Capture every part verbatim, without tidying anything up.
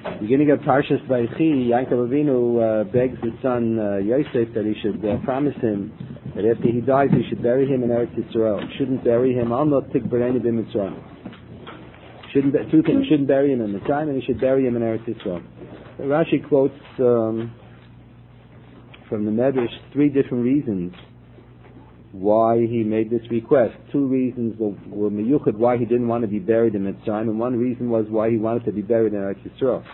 Beginning of Parshas Vayechi, Yaakov Avinu uh, begs his son uh, Yosef that he should uh, promise him that after he dies, he should bury him in Eretz Yisrael. Shouldn't bury him. Al not tikbareni b'Mitzrayim. Shouldn't two things. Shouldn't bury him in Mitzrayim, and he should bury him in Eretz Yisrael. So Rashi quotes um, from the Medrash three different reasons why he made this request. Two reasons were, were meyuchad why he didn't want to be buried in Mitzrayim, and one reason was why he wanted to be buried in Eretz Yisrael.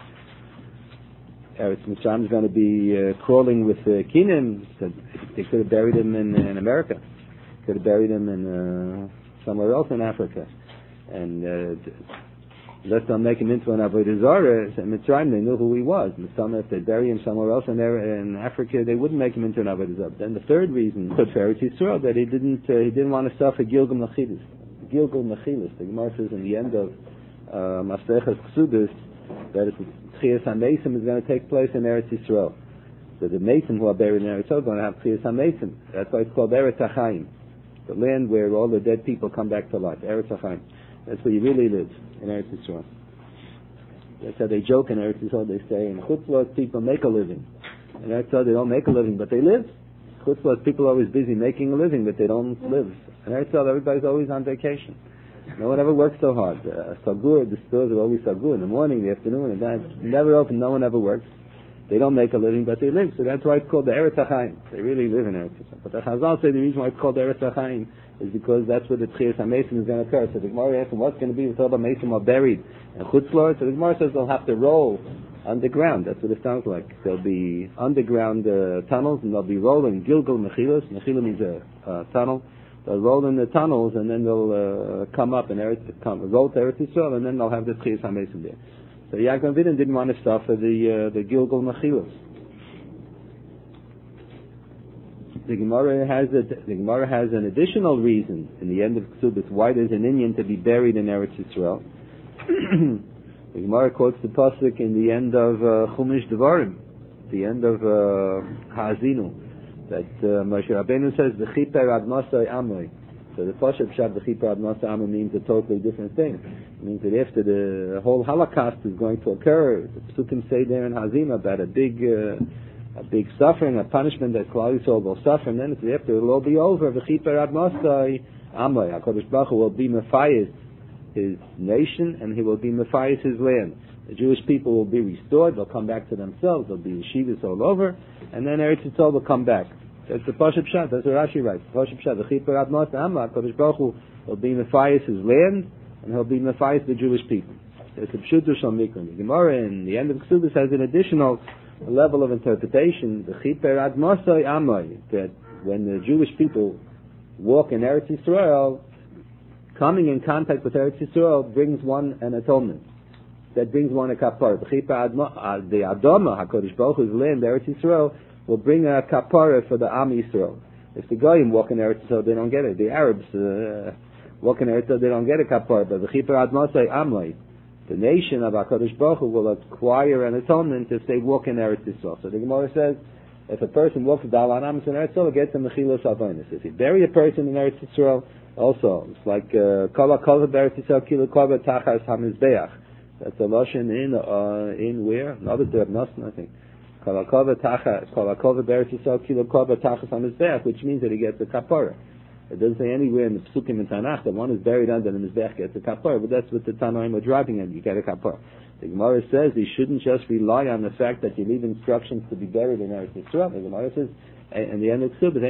Eretz Mitzrayim is going to be uh, crawling with uh, kinim, so they could have buried him in, in America. Could have buried him in uh, somewhere else in Africa. And uh, let them make him into an Avodah Zarah. In Mitzrayim, they knew who he was. In some, if they bury him somewhere else in, there, in Africa, they wouldn't make him into an Avodah Zarah. Then the third reason for Eretz Yisrael, that he didn't uh, he didn't want to suffer Gilgal Mechilas. Gilgal Mechilas. The Gemara says in the end of uh, Masechas Ksubis that it's Tchias HaMesim is going to take place in Eretz Yisrael. So the Mesim who are buried in Eretz Yisrael are going to have Tchias HaMesim. That's why it's called Eretz HaChaim, the land where all the dead people come back to life. Eretz HaChaim. That's where you really live, in Eretz Yisrael. That's how they joke in Eretz Yisrael. They say in Chutzlot people make a living. In Eretz Yisrael they don't make a living, but they live. Chutzlot people are always busy making a living, but they don't live. In Eretz Yisrael everybody's always on vacation. No one ever works so hard. Uh, Sagur, the stores are always Sagur. In the morning, the afternoon, and night. Never open, no one ever works. They don't make a living, but they live. So that's why it's called the Eretz HaChaim. They really live in Eretz Yisrael. But the Chazal say the reason why it's called the Eretz HaChaim is because that's where the Tchias HaMesim is going to occur. So the Gemara asks them what's going to be with all the Mesim are buried in Chutzlor. So the Gemara says they'll have to roll underground. That's what it sounds like. There'll be underground uh, tunnels, and they'll be rolling Gilgal Mechilas. Mechila means a uh, tunnel. They'll roll in the tunnels, and then they'll uh, come up and Eretz, come, roll to Eretz Yisrael, and then they'll have the Tchias HaMesim there. So Yaakov Avinu didn't want to suffer the uh, the Gilgal Mechilas. The Gemara has a, the Gemara has an additional reason in the end of Ksubis why there's an Inyan to be buried in Eretz Yisrael. The Gemara quotes the pasuk in the end of uh, Chumash Devarim, the end of uh, Ha'azinu, that uh, Moshe Rabbeinu says v'chiper ad masai amoi. So the pasuk pshat v'chiper ad masai amoi means a totally different thing. It means that after the whole Holocaust is going to occur, the psukim say there in Hazim about a big uh, a big suffering, a punishment that Klal Yisrael will suffer, and then it's after it'll all be over. V'chiper ad masai amoi. HaKadosh Baruch Hu will be mefayis his nation, and he will be mefayis his land. The Jewish people will be restored. They'll come back to themselves. There'll be yeshivas all over, and then Eretz Yisrael will come back. That's the Pashup Pshat. That's what Rashi writes. Pashup Pshat. V'chiper ad masai amoi. HaKadosh Baruch Hu will be mefayis his land, and he'll be mefayis the Jewish people. It's a pshuto shel mikra. The Gemara in the end of Ksubis has an additional level of interpretation. The chiper ad masai amai, that when the Jewish people walk in Eretz Yisrael, coming in contact with Eretz Yisrael brings one an atonement. That brings one a kapara. The chiper ad the Adama, HaKadosh Baruch Hu's land, Eretz Yisrael, will bring a kapara for the Am Yisrael. If the Goyim walk in Eretz Yisrael, they don't get it. The Arabs uh, walk in Eretz Yisrael, they don't get a kapara. But the chiper ad masai amai, the nation of HaKadosh Baruch Hu will acquire an atonement if they walk in Eretz Yisrael. So the Gemara says, if a person walks with Dalan Amos in Eretz Yisrael, gets a Mechilas Avonis. If you bury a person in Eretz Yisrael, also, it's like Kol HaKol Eretz Yisrael Kilo Korba Tachas HaMizbeach. That's a Lashon in, uh, in where? Another Reb Nosson, I think. Kol HaKol Eretz Yisrael Kilo Korba Tachas HaMizbeach, which means that he gets a kapara. It doesn't say anywhere in the Psukim in Tanakh that one is buried under the Mizbech gets a kapara, but that's what the Tanoim are driving at. You get a kapara. The Gemara says he shouldn't just rely on the fact that you leave instructions to be buried in Eretz Yisrael. The Gemara says, in the end of Ksubis,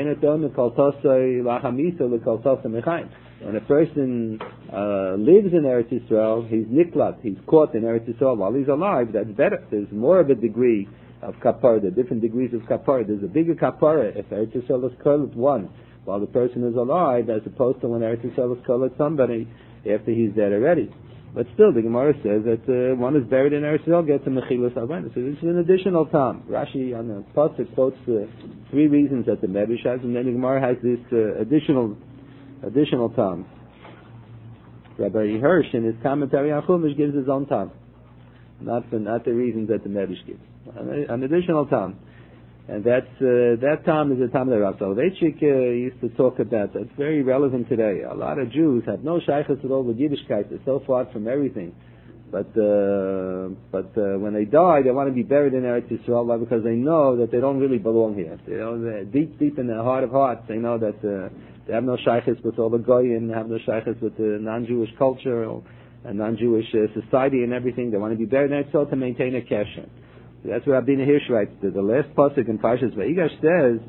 when a person uh, lives in Eretz Yisrael, he's niklat, he's caught in Eretz Yisrael while he's alive. That's better. There's more of a degree of kapara. There are different degrees of kapara. There's a bigger kapara if Eretz Yisrael is called one while the person is alive, as opposed to when Eretz Yisrael is called somebody after he's dead already. But still, the Gemara says that uh, one is buried in Eretz Yisrael gets a mechilas avonis. So this is an additional time. Rashi on the pasuk quotes uh, three reasons that the Medrash has, and then the Gemara has this uh, additional additional time. Rabbi Hirsch in his commentary on Chumash gives his own time, not the not the reasons that the Medrash gives. An, an additional time. And that's, uh, that time is the time that Rav Soloveitchik uh, used to talk about. That's very relevant today. A lot of Jews have no shaykhs at all with Yiddishkeit. They're so far from everything. But uh, but uh, when they die, they want to be buried in Eretz Yisrael because they know that they don't really belong here. You know, deep deep in their heart of hearts, they know that uh, they have no shaykhs with all the goyim, they have no shaykhs with the non-Jewish culture or a non-Jewish uh, society and everything. They want to be buried in Eretz Yisrael to maintain a kesher. So that's what Rabbeinu Hirsch writes. The, the last pasuk in Parshas Vayigash says,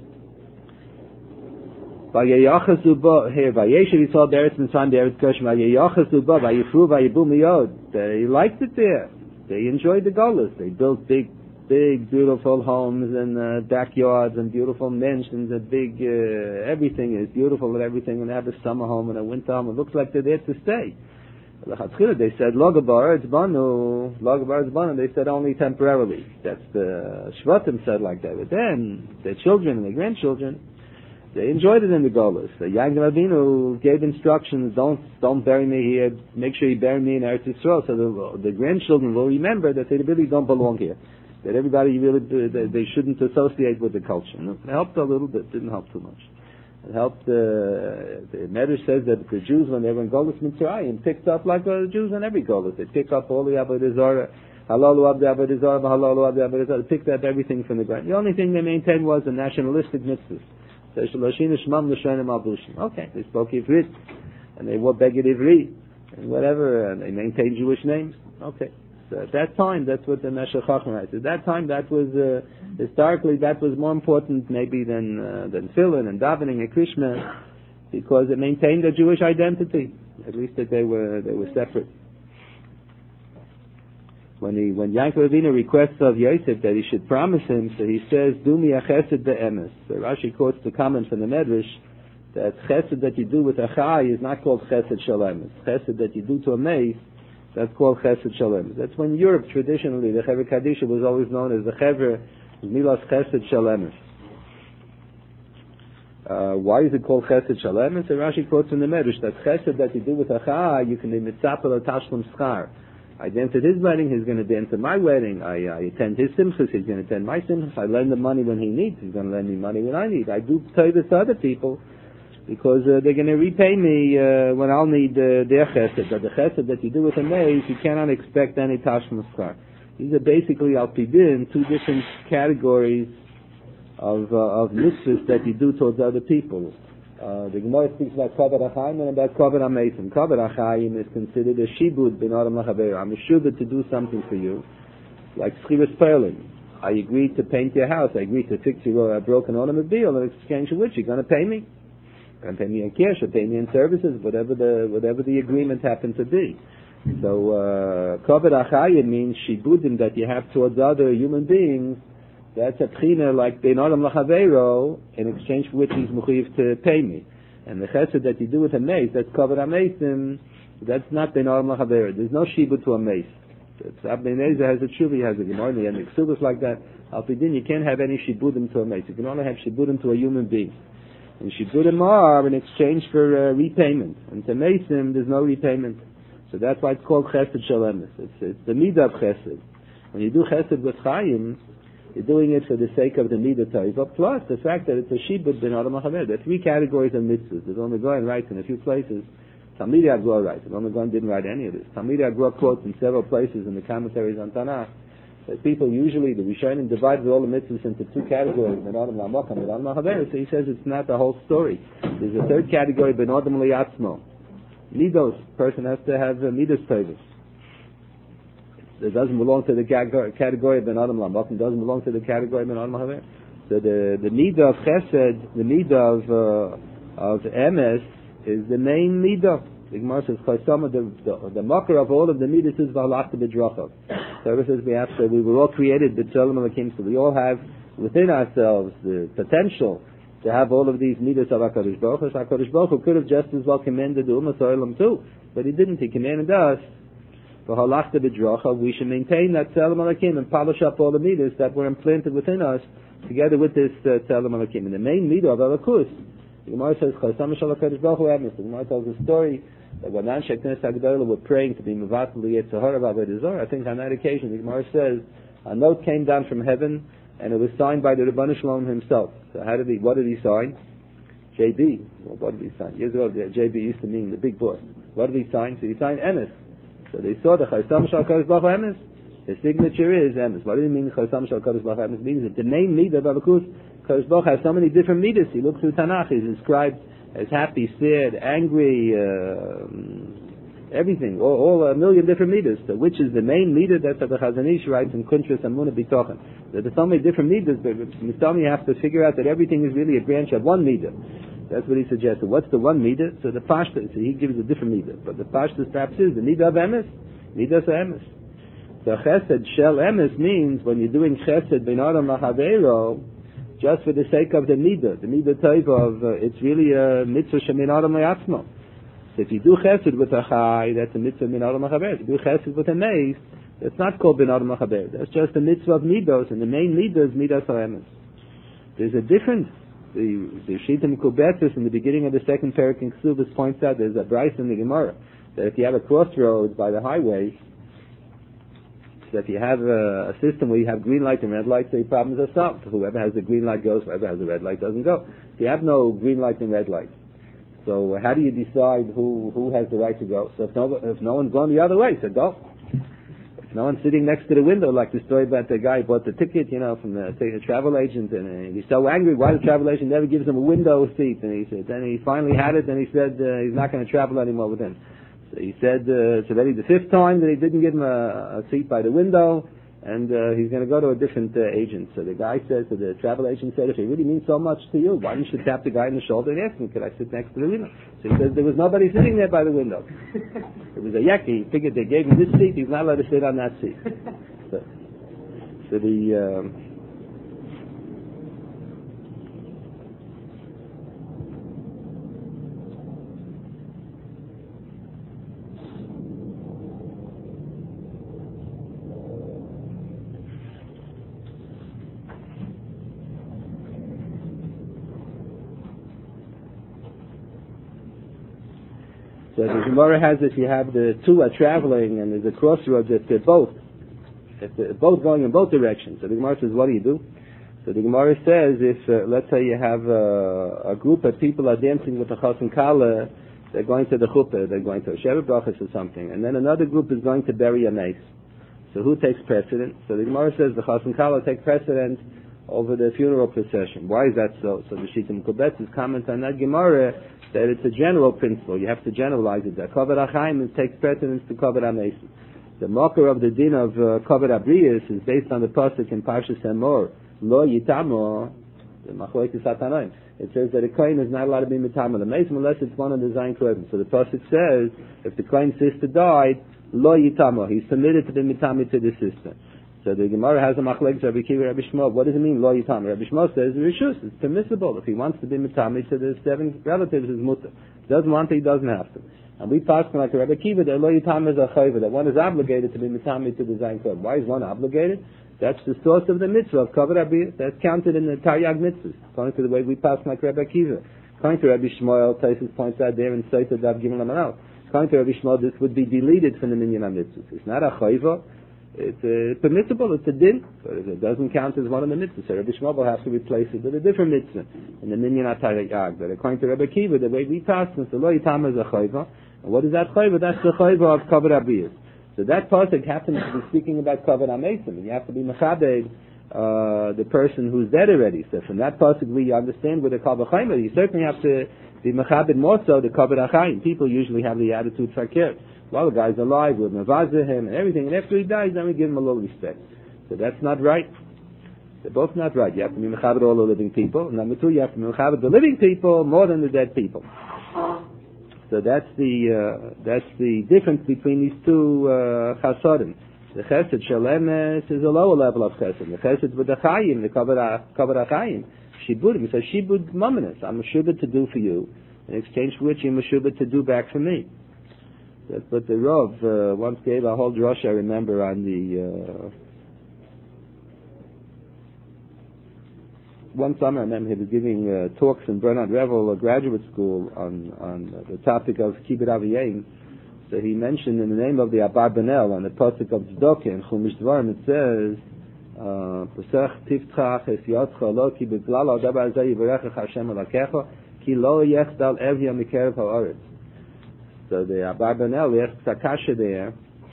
"Vayeyachasu ba here Vayeshev Yisrael be'eretz Mitzrayim be'eretz Goshen Vayeyachasu ba Vayifru Vayibu miyod." They liked it there. They enjoyed the Golus. They built big, big, beautiful homes and uh, backyards and beautiful mansions. And big, uh, everything is beautiful and everything. And they have a summer home and a winter home. It looks like they're there to stay. They said Logabar it's Banu, Logabar it's Banu. They said only temporarily. That's the Shvatim said like that. But then their children and their grandchildren, they enjoyed it in the Golus. The Yaakov Avinu gave instructions: don't don't bury me here. Make sure you bury me in Eretz Yisrael. So the, the grandchildren will remember that they really don't belong here. That everybody really they, they shouldn't associate with the culture. And it helped a little bit. Didn't help too much. It helped. Uh, the Medrash says that the Jews, when they were in Golus Mitzrayim, picked up like the Jews in every Golus. They pick up all the Avodah Zarah, Halalu Abdi Avodah Zarah, Halalu Abdi Avodah Zarah. They picked up everything from the ground. The only thing they maintained was the nationalistic mitzvahs. Okay, they spoke Ivrit, and they wore Beged Ivri, and whatever, and they maintained Jewish names. Okay. So at that time, that's what the Meshech Chacham writes. At that time, that was, uh, historically, that was more important maybe than, uh, than Tefillin and davening and Krishna, because it maintained a Jewish identity. At least that they were, they were separate. When he, when Yaakov Avinu requests of Yosef that he should promise him, so he says, "Do me a chesed be'emes." So Rashi quotes the comment from the Medrash that chesed that you do with a chai is not called chesed shalemes. Chesed that you do to a mace, that's called chesed shalemes. That's when Europe traditionally the Chevra Kadisha was always known as the Chevra Milas Chesed Shalemes. Uh, why is it called chesed shalemes? So Rashi quotes from the Medrash that chesed that you do with a chai, you can be mitzapel or tashlum schar. I dance at his wedding, he's going to dance at my wedding. I, I attend his simchas, he's going to attend my simchas. I lend him money when he needs, he's going to lend me money when I need. I do tell this to other people because uh, they're going to repay me uh, when I'll need uh, their chesed. But the chesed that you do with a maze, you cannot expect any tashma schar. These are basically al pidin, two different categories of uh, of mitzvahs that you do towards other people. Uh, the Gemara speaks about Kavod HaChaim and about Kavod HaMeisim. Kavod HaChaim is considered a shibud ben adam lachaver. I'm a shubud to do something for you, like Schiras Perlin. I agreed to paint your house. I agreed to fix your uh, broken automobile in exchange for which you're going to pay me. You're going to pay me in cash or pay me in services, whatever the whatever the agreement happened to be. So uh, Kavod HaChaim means shibudim that you have towards other human beings. That's a pchina like ben adam lachaveiro, in exchange for which he's mechuyev to pay me. And the chesed that you do with a mace, that's Kavod HaMeisim, that's not ben adam lachaveiro. There's no shibud to a mace. Abnei Nezer has a tshuva, he has a gemara, and the ksubas like that. Al pidin, you can't have any shibudim to a mace. You can only have shibudim to a human being. And shibudim are in exchange for uh, repayment. And to meisim, there's no repayment. So that's why it's called chesed shalemes. It's, it's the midah of chesed. When you do chesed with chayim, you're doing it for the sake of the midah taiva, plus the fact that it's a shibud ben adam lachaver. There are three categories of mitzvahs. There's only going right in a few places. Talmidei Agro writes. The Rambam didn't write any of this. Talmidei Agro quotes in several places in the commentaries on Tanakh that people usually, the Rishonim divided all the mitzvahs into two categories, ben adam lamakam, ben adam lachaver. So he says it's not the whole story. There's a third category, ben adam liatzmo. Midos, person has to have uh, midos taivas. It doesn't belong to the category of ben adam lamakam. Doesn't belong to the category of ben adam lachaver. So the the midah of chesed, the midah of uh, of emes, is the main midah. The Gemara says, the, the, the marker of all of the midas is v'halachta b'drachav. So it says we have to, we were all created b'tzelem elokim, so we all have within ourselves the potential to have all of these midas of HaKadosh Baruch Hu. HaKadosh Baruch Hu could have just as well commanded the Ummah So'ilam too, but he didn't. He commanded us, v'halachta b'drachav, we should maintain that tzelem elokim and polish up all the midas that were implanted within us together with this uh, tzelem elokim. And the main midah of Elokus, the Gemara says, the Gemara tells a story that when Anshe Knesset HaGedolah were praying to be Mevatel Yetzer Hara Avodah Zarah, I think on that occasion the Gemara says a note came down from heaven and it was signed by the Rebbeinu Shalom himself. So how did he? What did he sign? J B. Well, what did he sign? Years ago, J B used to mean the big boss. What did he sign? So he signed Emes. So they saw the Chosam Shal Kodesh Baruch Hu Emes. His signature is Emes. What does it mean Chosam Shal Kodesh Baruch Hu Emes? It means that the main midah of Abakus, Kodesh Baruch Hu has so many different midas. He looks through Tanakh, he's described as happy, sad, angry, uh, everything, all, all a million different midas. So which is the main midah? That's what the Chazon Ish writes in Kuntres Amunah Bitochen. There's so many different midas, but you have to figure out that everything is really a branch of one midah. That's what he suggested. What's the one midah? So the Pashta, so he gives a different midah. But the Pashta perhaps is the midah of Emes. Midah of Emes. So Chesed Shel Emes means when you're doing Chesed Ben Adam Lachaveiro, just for the sake of the midah, the midah type of, uh, it's really a mitzvah shemin Adam Le'atzmo. So if you do Chesed with a Chai, that's a mitzvah Ben Adam Lachaveiro. If you do Chesed with a Meis, that's not called Ben Adam Lachaveiro. That's just a mitzvah of midos, and the main midah is midah of Emes. There's a difference. The the Shitim Kubetis in the beginning of the second parak in Ksubis points out there's a Bryce in the Gemara that if you have a crossroads by the highway, so if you have a, a system where you have green light and red light, so your problems are solved. Whoever has the green light goes, whoever has the red light doesn't go. If you have no green light and red light, so how do you decide who who has the right to go? So if no if no one's going the other way, so go. No one's sitting next to the window, like the story about the guy who bought the ticket, you know, from the, the travel agent, and he's so angry why the travel agent never gives him a window seat. And he said, then he finally had it, and he said uh, he's not going to travel anymore with him. So he said uh, it's already the fifth time that he didn't give him a, a seat by the window, and uh, he's going to go to a different uh, agent. So the guy said, so the travel agent said, if it really means so much to you, why don't you tap the guy in the shoulder and ask him, could I sit next to the window? So he says, there was nobody sitting there by the window. It was a yeki. He figured they gave him this seat, he's not allowed to sit on that seat. So, so the... Um, So the Gemara has, if you have the two are traveling and there's a crossroads, if they're both, if they're both going in both directions. So the Gemara says, what do you do? So the Gemara says, if uh, let's say you have uh, a group of people are dancing with the Chas and Kala, they're going to the chuppah, they're going to a Sheva Brachas or something, and then another group is going to bury a mace. So who takes precedent? So the Gemara says the Chas and Kala take precedent over the funeral procession. Why is that so? So the Shitim Kubetz's comment on that Gemara that it's a general principle. You have to generalize it. That Kavod HaChaim takes precedence to Kavod HaMesim. The marker of the din of uh, Kavod HaBriyos is based on the pasuk in Parshas Emor, Lo Yitamo, the Machlokes Hatanoim. It says that a kohen is not allowed to be mitama the mesim unless it's one of the Zayin Kohen. So the pasuk says, if the kohen's sister died, Lo Yitamo, he's permitted to be mitama to the sister. So the Gemara has a machlekes Rabbi Kiva, Rabbi Shmuel. What does it mean, lo yitam? Rabbi Shmuel says, rishus, it's permissible. If he wants to be mitami to the seven relatives, is mutter. Doesn't want to, he doesn't have to. And we pass like Rabbi Kiva that lo yitam is a chayva, that one is obligated to be mitami to the zayin kohen. Why is one obligated? That's the source of the mitzvah of kavod habiyah. That's counted in the Taryag mitzvahs, according to the way we pass like Rabbi Kiva. According to Rabbi Shmuel, Taisus points out there in Saita Dav Gimel Amanal. According to Rabbi Shmuel, this would be deleted from the minyan mitzvahs. It's not a chayva. It's uh, permissible, it's a din, but it doesn't count as one of the mitzvahs. So Rabbi Shmuel will have to replace it with a different mitzvah in the minyan HaTaryag. But according to Rabbi Kiva, the way we pass it, lo yitam is a chayva. And what is that chayva? That's the chayva of kavod habiyos. So that pasuk happens to be speaking about kavod hamesim, and you have to be mechabed uh, the person who's dead already. So from that pasuk we understand with the kavod chayma, you certainly have to be mechabed more so the kavod hachayim. People usually have the attitude fakir. Well, the guy's alive, we'll mavazah him and everything, and after he dies, then we give him a little respect. So that's not right. They're both not right. You have to be mechabed all the living people. And number two, you have to be mechabed the living people more than the dead people. So that's the uh, that's the difference between these two uh, chasadim. The chesed shel emes is a lower level of chesed. The chesed with the chayim, the kavod hachayim, shibud. He says shibud mamanis. I'm a shubed to do for you, in exchange for which you're a shubed to do back for me. That's what the Rav uh, once gave a whole drush, I remember, on the... Uh, one summer, I remember he was giving uh, talks in Bernard Revel, a graduate school, on, on the topic of Kibbut Aviyim. So he mentioned in the name of the Abarbanel, on the pasuk of Tzedakah, in Chumash Dvarim, it says, Pesach tivtach es yotcha lo ki beglal al dabar zeh yivarechach Hashem alakecha ki lo yechdal evya mikerev ha'aretz. So the Abarbanel asks Akasha there,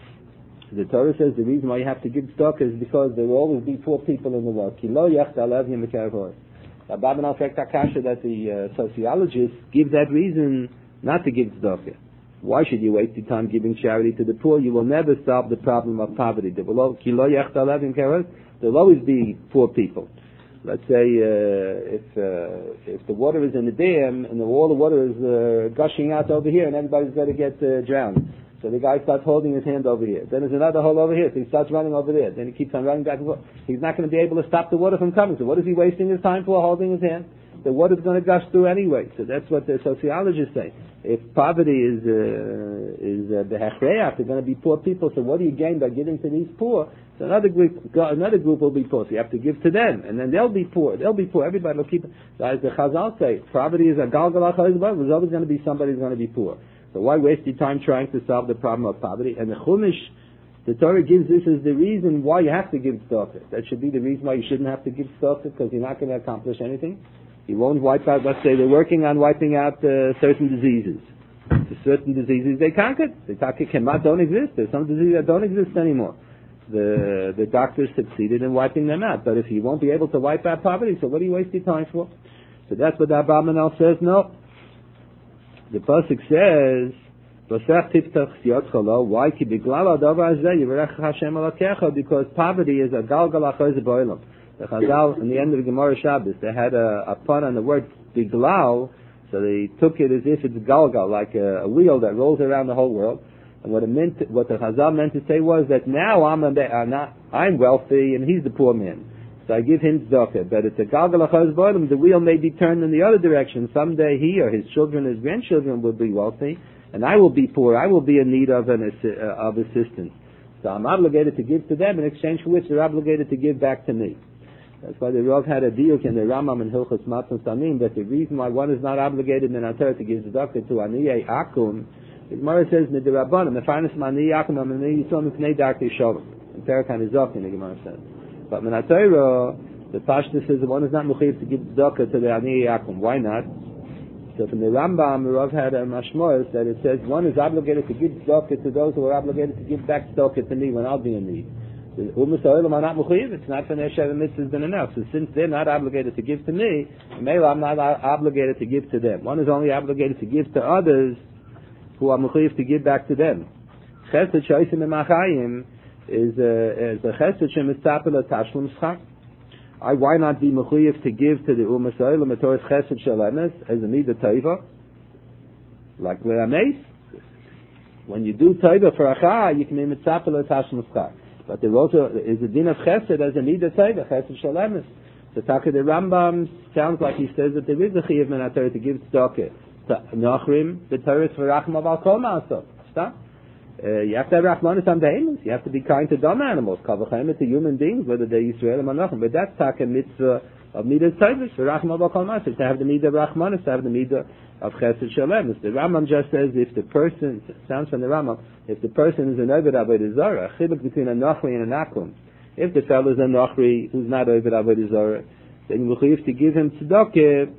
So the Torah says the reason why you have to give tzedakah is because there will always be poor people in the world. Ki lo yachta lev yemekar. Ababanal Fekta Kasha that the uh, sociologists give that reason not to give tzedakah. Why should you waste your time giving charity to the poor? You will never solve the problem of poverty. There will always, there will always be poor people. Let's say uh, if uh, if the water is in the dam and the, all the water is uh, gushing out over here and everybody's going to get uh, drowned. So the guy starts holding his hand over here. Then there's another hole over here, so he starts running over there. Then he keeps on running back and forth. He's not going to be able to stop the water from coming. So what is he wasting his time for, holding his hand? The water's going to gush through anyway. So that's what the sociologists say. If poverty is uh, is uh, the hechreach, they're going to be poor people. So what do you gain by giving to these poor? So another group, another group will be poor. So you have to give to them, and then they'll be poor. They'll be poor. Everybody will keep. So as the Chazal say, poverty is a galgal ha'chayz. There's always going to be somebody who's going to be poor. So why waste your time trying to solve the problem of poverty? And the Chumash, the Torah gives this as the reason why you have to give tzedakah. That should be the reason why you shouldn't have to give tzedakah, because you're not going to accomplish anything. You won't wipe out, let's say they're working on wiping out uh, certain diseases. The certain diseases they conquered. The Takik don't exist. There's some diseases that don't exist anymore. The the doctors succeeded in wiping them out. But if you won't be able to wipe out poverty, so what do you waste your time for? So that's what the Abramanel says, no. The pasuk says, why? Because poverty is a galgal achayz b'olam. The Chazal, in the end of the Gemara Shabbos, they had a, a pun on the word biglal, so they took it as if it's galgal, like a, a wheel that rolls around the whole world. And what it meant, to, what the Chazal meant to say was that now I'm a, I'm, not, I'm wealthy and he's the poor man, so I give him tzedakah. But it's a galgal achayz b'olam. The wheel may be turned in the other direction. Someday he or his children, his grandchildren will be wealthy, and I will be poor. I will be in need of an assi- uh, of assistance. So I'm obligated to give to them in exchange for which they're obligated to give back to me. That's why the Rav had a diuk in the Rambam and Hilchos Matzon Samim that the reason why one is not obligated in Torah to give tzedakah to Aniyei Akum, the Gemara says Midirabbanim, Mefarnas Aniyei Akum Aniyei Yisrael Mipnei Darkei Shalom. In Parakan Izok, the Gemara says. But in Torah, the Pashta says that one is not mechuyev to give tzedakah to the Aniyei Akum. Why not? So from the Rambam, the Rav had a mashmos that it says one is obligated to give tzedakah to those who are obligated to give back tzedakah to me when I'll be in need. The Umas Ha'olam are not mechuyev. It's not for their Sheva Mitzvahs been enough. So since they're not obligated to give to me, Mela I'm not obligated to give to them. One is only obligated to give to others who are mechuyev to give back to them. Chesed Shoysim Emachayim is a chesed shemitzapel tashlum schach. I, why not be mechuyev to give to the Umas Ha'olam a Torah chesed shalemes as a midah taiva, like le'ameis? When you do taiva for achah, you can be mitzapel tashlum schach. But there also is a din of chesed as a midah taiva, chesed shalemes. So Taka the Rambam sounds like he says that there is a chiyuv min haTorah to give tzedakah to nachrim the Torah for rachma val kol ma'asot. Stop. Uh, you have to have rachmanis on behemoths. You have to be kind to dumb animals. Kavachem to human beings, whether they're Yisrael or Nachum. But that's taka mitzvah of midah tzedakah for rachma val kol ma'asot. To have the midah of rachmanis, to have the midah of chesed shalemes. The Rambam just says if the person, sounds from the Rambam, if the person is an Oved Avodah Zarah, a chiluk between a Nachri and a Nakum. If the fellow is a Nachri who's not Oved Avodah Zarah, then you have to give him tzedakah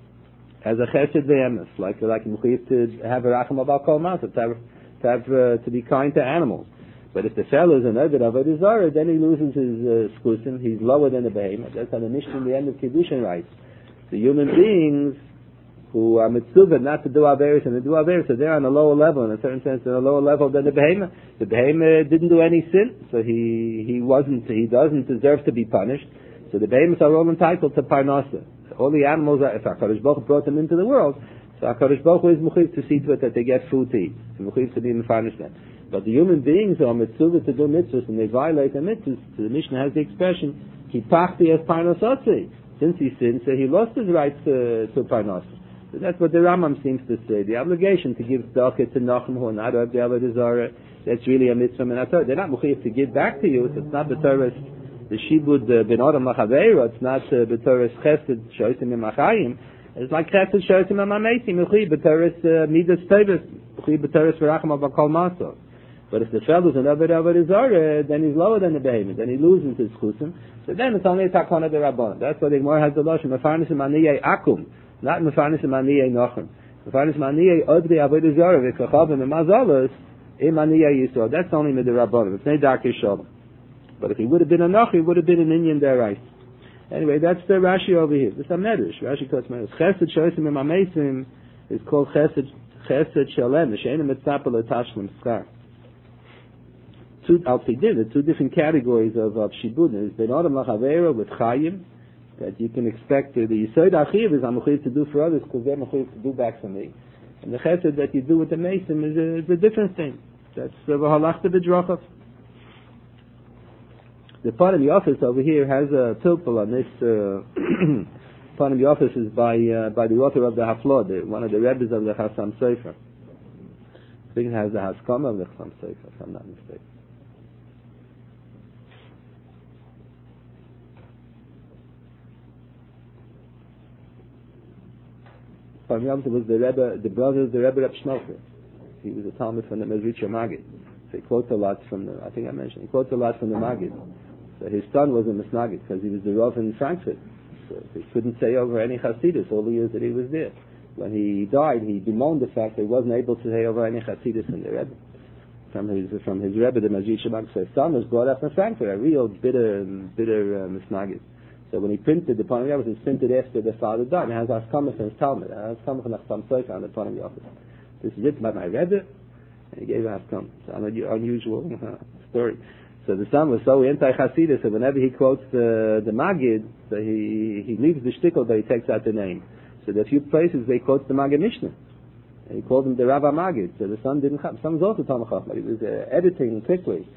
as a chesed ve'emes, like like you have to have a racham abal kol ma'aseh, to have to have uh, to be kind to animals. But if the fellow is an Oved Avodah Zarah, then he loses his uh, skusim. He's lower than the behemoth. That's how the Mishnah in the end of Kiddushin writes. The human beings who are mitzvah not to do averis and to do averis, so they're on a lower level, in a certain sense, they're on a lower level than the behemoth. The behemoth didn't do any sin, so he he wasn't, he doesn't deserve to be punished. So the behemoths are all entitled to parnasa. All the animals, are, if HaKadosh Baruch Hu brought them into the world, so HaKadosh Baruch Hu is mechuyev to see to it that they get food to eat, and mechuyev to be mefarnish them. But the human beings are mitzvah to do mitzvahs, and they violate the mitzvahs. So the Mishnah has the expression, ki pachti es parnasotzi. Since he sinned, so he lost his rights to, to parnasa. So that's what the Rambam seems to say. The obligation to give tzedakah to Nachum who are not of the Avodah Zarah, that's really a mitzvah min haTorah. They're not mechuyev to give back to you. So it's not the Torah's the shibud ben adam lachaveira. It's not the Torah's chesed shoysim imachayim. It's like chesed shoysim imameisim. Mechuyev b'Torah's midas tevis. Mechuyev b'Torah's v'racham avakol maso. But if the fellow's an Avodah Avodah Zarah, then he's lower than the behemoth. Then he loses his chusim. So then it's only a takana derabbanan. That's why the Gemara has the lashon mefarnisim aniyei akum. Not mefarnisim aniyei nachem. Mefarnisim aniyei odri avodah zarah v'kachavim and mazalos Im Aniyah Yisrael. That's only Midirabbanan. It's not Darkei Shalom. But if he would have been a Nochi, he would have been an Inyan Derais. Anyway, that's the Rashi over here. This is a Medrash. Rashi calls Medrash. Chesed Shoysim Imamesim is called Chesed Chesed Shalem. She'ena Mitzapel L'Tashlim Schar. Two, I'll say the two different categories of, of Shibud. There's Ben Adam Lachavera with Chayim, that you can expect uh, the Yisod Achiv is I'm to do for others because they're mechuyev to do back for me. And the Chesed that you do with the Mason is a, is a different thing. That's V'halachta B'drachav. The part of the office over here has a pilpul on this. Uh, part of the office is by uh, by the author of the Haflod, the, one of the Rebbes of the Chassam Sofer. I think it has the Haskama of the Chassam Sofer, if I'm not mistaken. Part of the office was the Rebbe, the brother of the Rebbe Reb Shnocher. He was a Talmud from the Mezritcher Maggid. So he quotes a lot from the, I think I mentioned, he quotes a lot from the Maggid. So his son was a Misnagid because he was the Rav in Frankfurt. So he couldn't say over any Hasidus all the years that he was there. When he died, he bemoaned the fact that he wasn't able to say over any Hasidus in the Rebbe. From his, from his Rebbe, the Majid Shabbat. So his son was brought up in Frankfurt, a real bitter, bitter uh, Misnagid. So when he printed the Panim Yavos, it was printed after the father died. It has Haskama from his Talmud. It has Haskama from Achsam Sofer on the Panim Yavos. This is written by my Rebbe, and he gave a Haskam. It's an unusual uh, story. So the son was so anti-Hasidus, so whenever he quotes the the Maggid, so he he leaves the shtickle, but he takes out the name. So there are a few places they quote the Maggid Mishnah. And he called him the Rav Maggid. So the son didn't have. Son was also Talmud Chacham, but he was uh, editing quickly.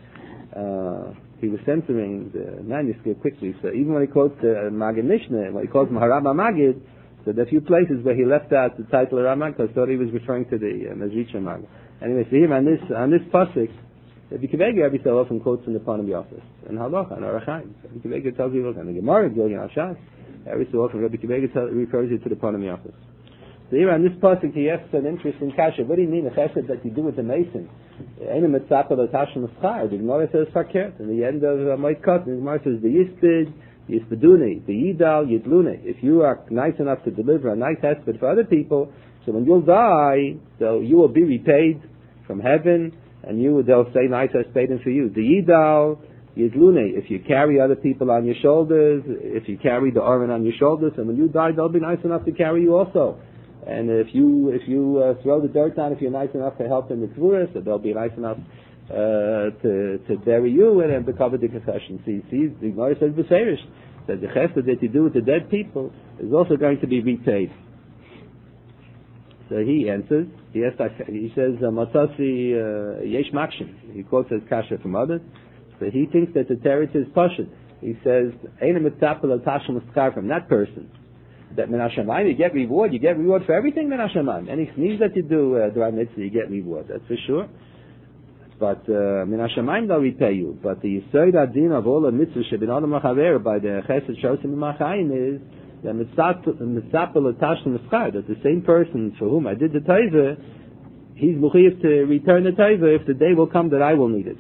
Uh, he was censoring the manuscript quickly. So even when he quotes the uh, Maggid Mishnah, when he calls him Harab Maggid, so there are a few places where he left out the title of Rav Maggid because thought he was referring to the uh, Mezritcher Maggid. Anyway, so here on this on this pasuk, Rabbi Kivega every so often quotes in the Panim Yafos and Halacha and Arachaim. Rabbi Kivega tells you, and the Gemara, Gilgal Hashas, every so often Rabbi Kivega refers you to the Panim Yafos. So here on this pasuk, he asks an interesting kasha. What do you mean the chesed that you do with the mason? Ein mitzapel l'tashlim schar. The Gemara says fakert. In the end of uh, Moed Katan, the Gemara says the yispid, yispiduni, the yidal, yidlune. If you are nice enough to deliver a nice hesped for other people, so when you'll die, so you will be repaid from heaven. And you, they'll say, nice as paid in for you. The yidal, yidlune, if you carry other people on your shoulders, if you carry the Aron on your shoulders, and when you die, they'll be nice enough to carry you also. And if you if you uh, throw the dirt down, if you're nice enough to help in the Tvuras, so they'll be nice enough uh, to to bury you and then to cover the confession. See, see, the Gemara says b'seirish that the chesed that you do with the dead people is also going to be repaid. So he answers. He, has, he says, "Matzasi yesh makshin." He quotes as kasha from others. So he thinks that the teretz is pashut. He says, "Ein mitzapel l'tashlim schar," from that person. That min hashamayim you get reward. You get reward for everything min hashamayim. Any sneeze that you do, uh, dvar mitzvah, you get reward. That's for sure. But uh, min hashamayim they'll repay you. But the yisoid adin of all the mitzvahs shebin adam lachaver by the chesed shosim b'machayim is the mitzapel l'tashlim schar, that the same person for whom I did the taiva, he's mechuyev to return the taiva if the day will come that I will need it.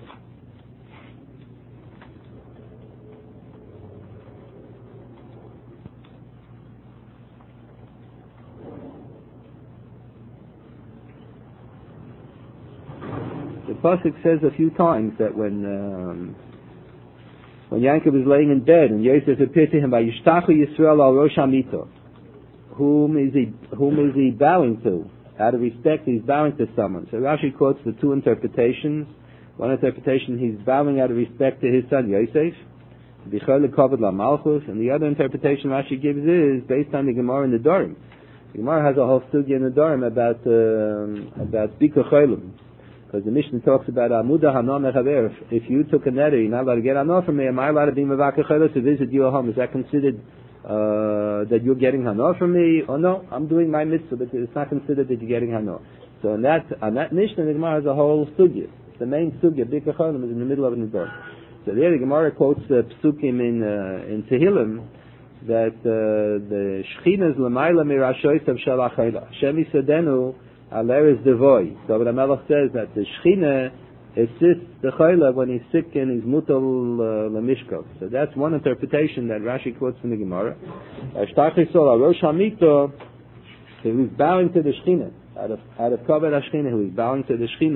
The pasuk says a few times that when um, When Yaakov is laying in bed and Yosef appeared to him by Yishtachu Yisrael al Rosh Hamito, whom is he whom is he bowing to? Out of respect, he's bowing to someone. So Rashi quotes the two interpretations. One interpretation, he's bowing out of respect to his son Yosef, B'chol Kavod La Malchus, and the other interpretation Rashi gives is based on the Gemara in the Dorim. The Gemara has a whole sugya in the Dorim about um, about Bika Cholim. Because the Mishnah talks about Amuda Hana Mechaver. If you took a netter, you're not allowed to get Hana from me. Am I allowed to be Mevaka Chayla to visit your home? Is that considered uh, that you're getting Hana from me? Or no, I'm doing my mitzvah, but it's not considered that you're getting Hana. So on that, on that Mishnah, the Gemara has a whole sugya. The main sugya, Bika Chayla, is in the middle of the Nidor. So there the Gemara quotes uh, Psukim in, uh, in Tehillim that uh, the Shechina is L'mayla Mirashoytav Shel HaChayla. Hashem Yisadenu Aller is devoy. So the Melech says that the Shechina assists the Chayla when he's sick and he's mutal lemishkov. So that's one interpretation that Rashi quotes from the Gemara. Ashtach Yisrael Rosh Hamito, who is bowing to the Shechina out of out of Kavod Hashchina, who is bowing to the Shechina.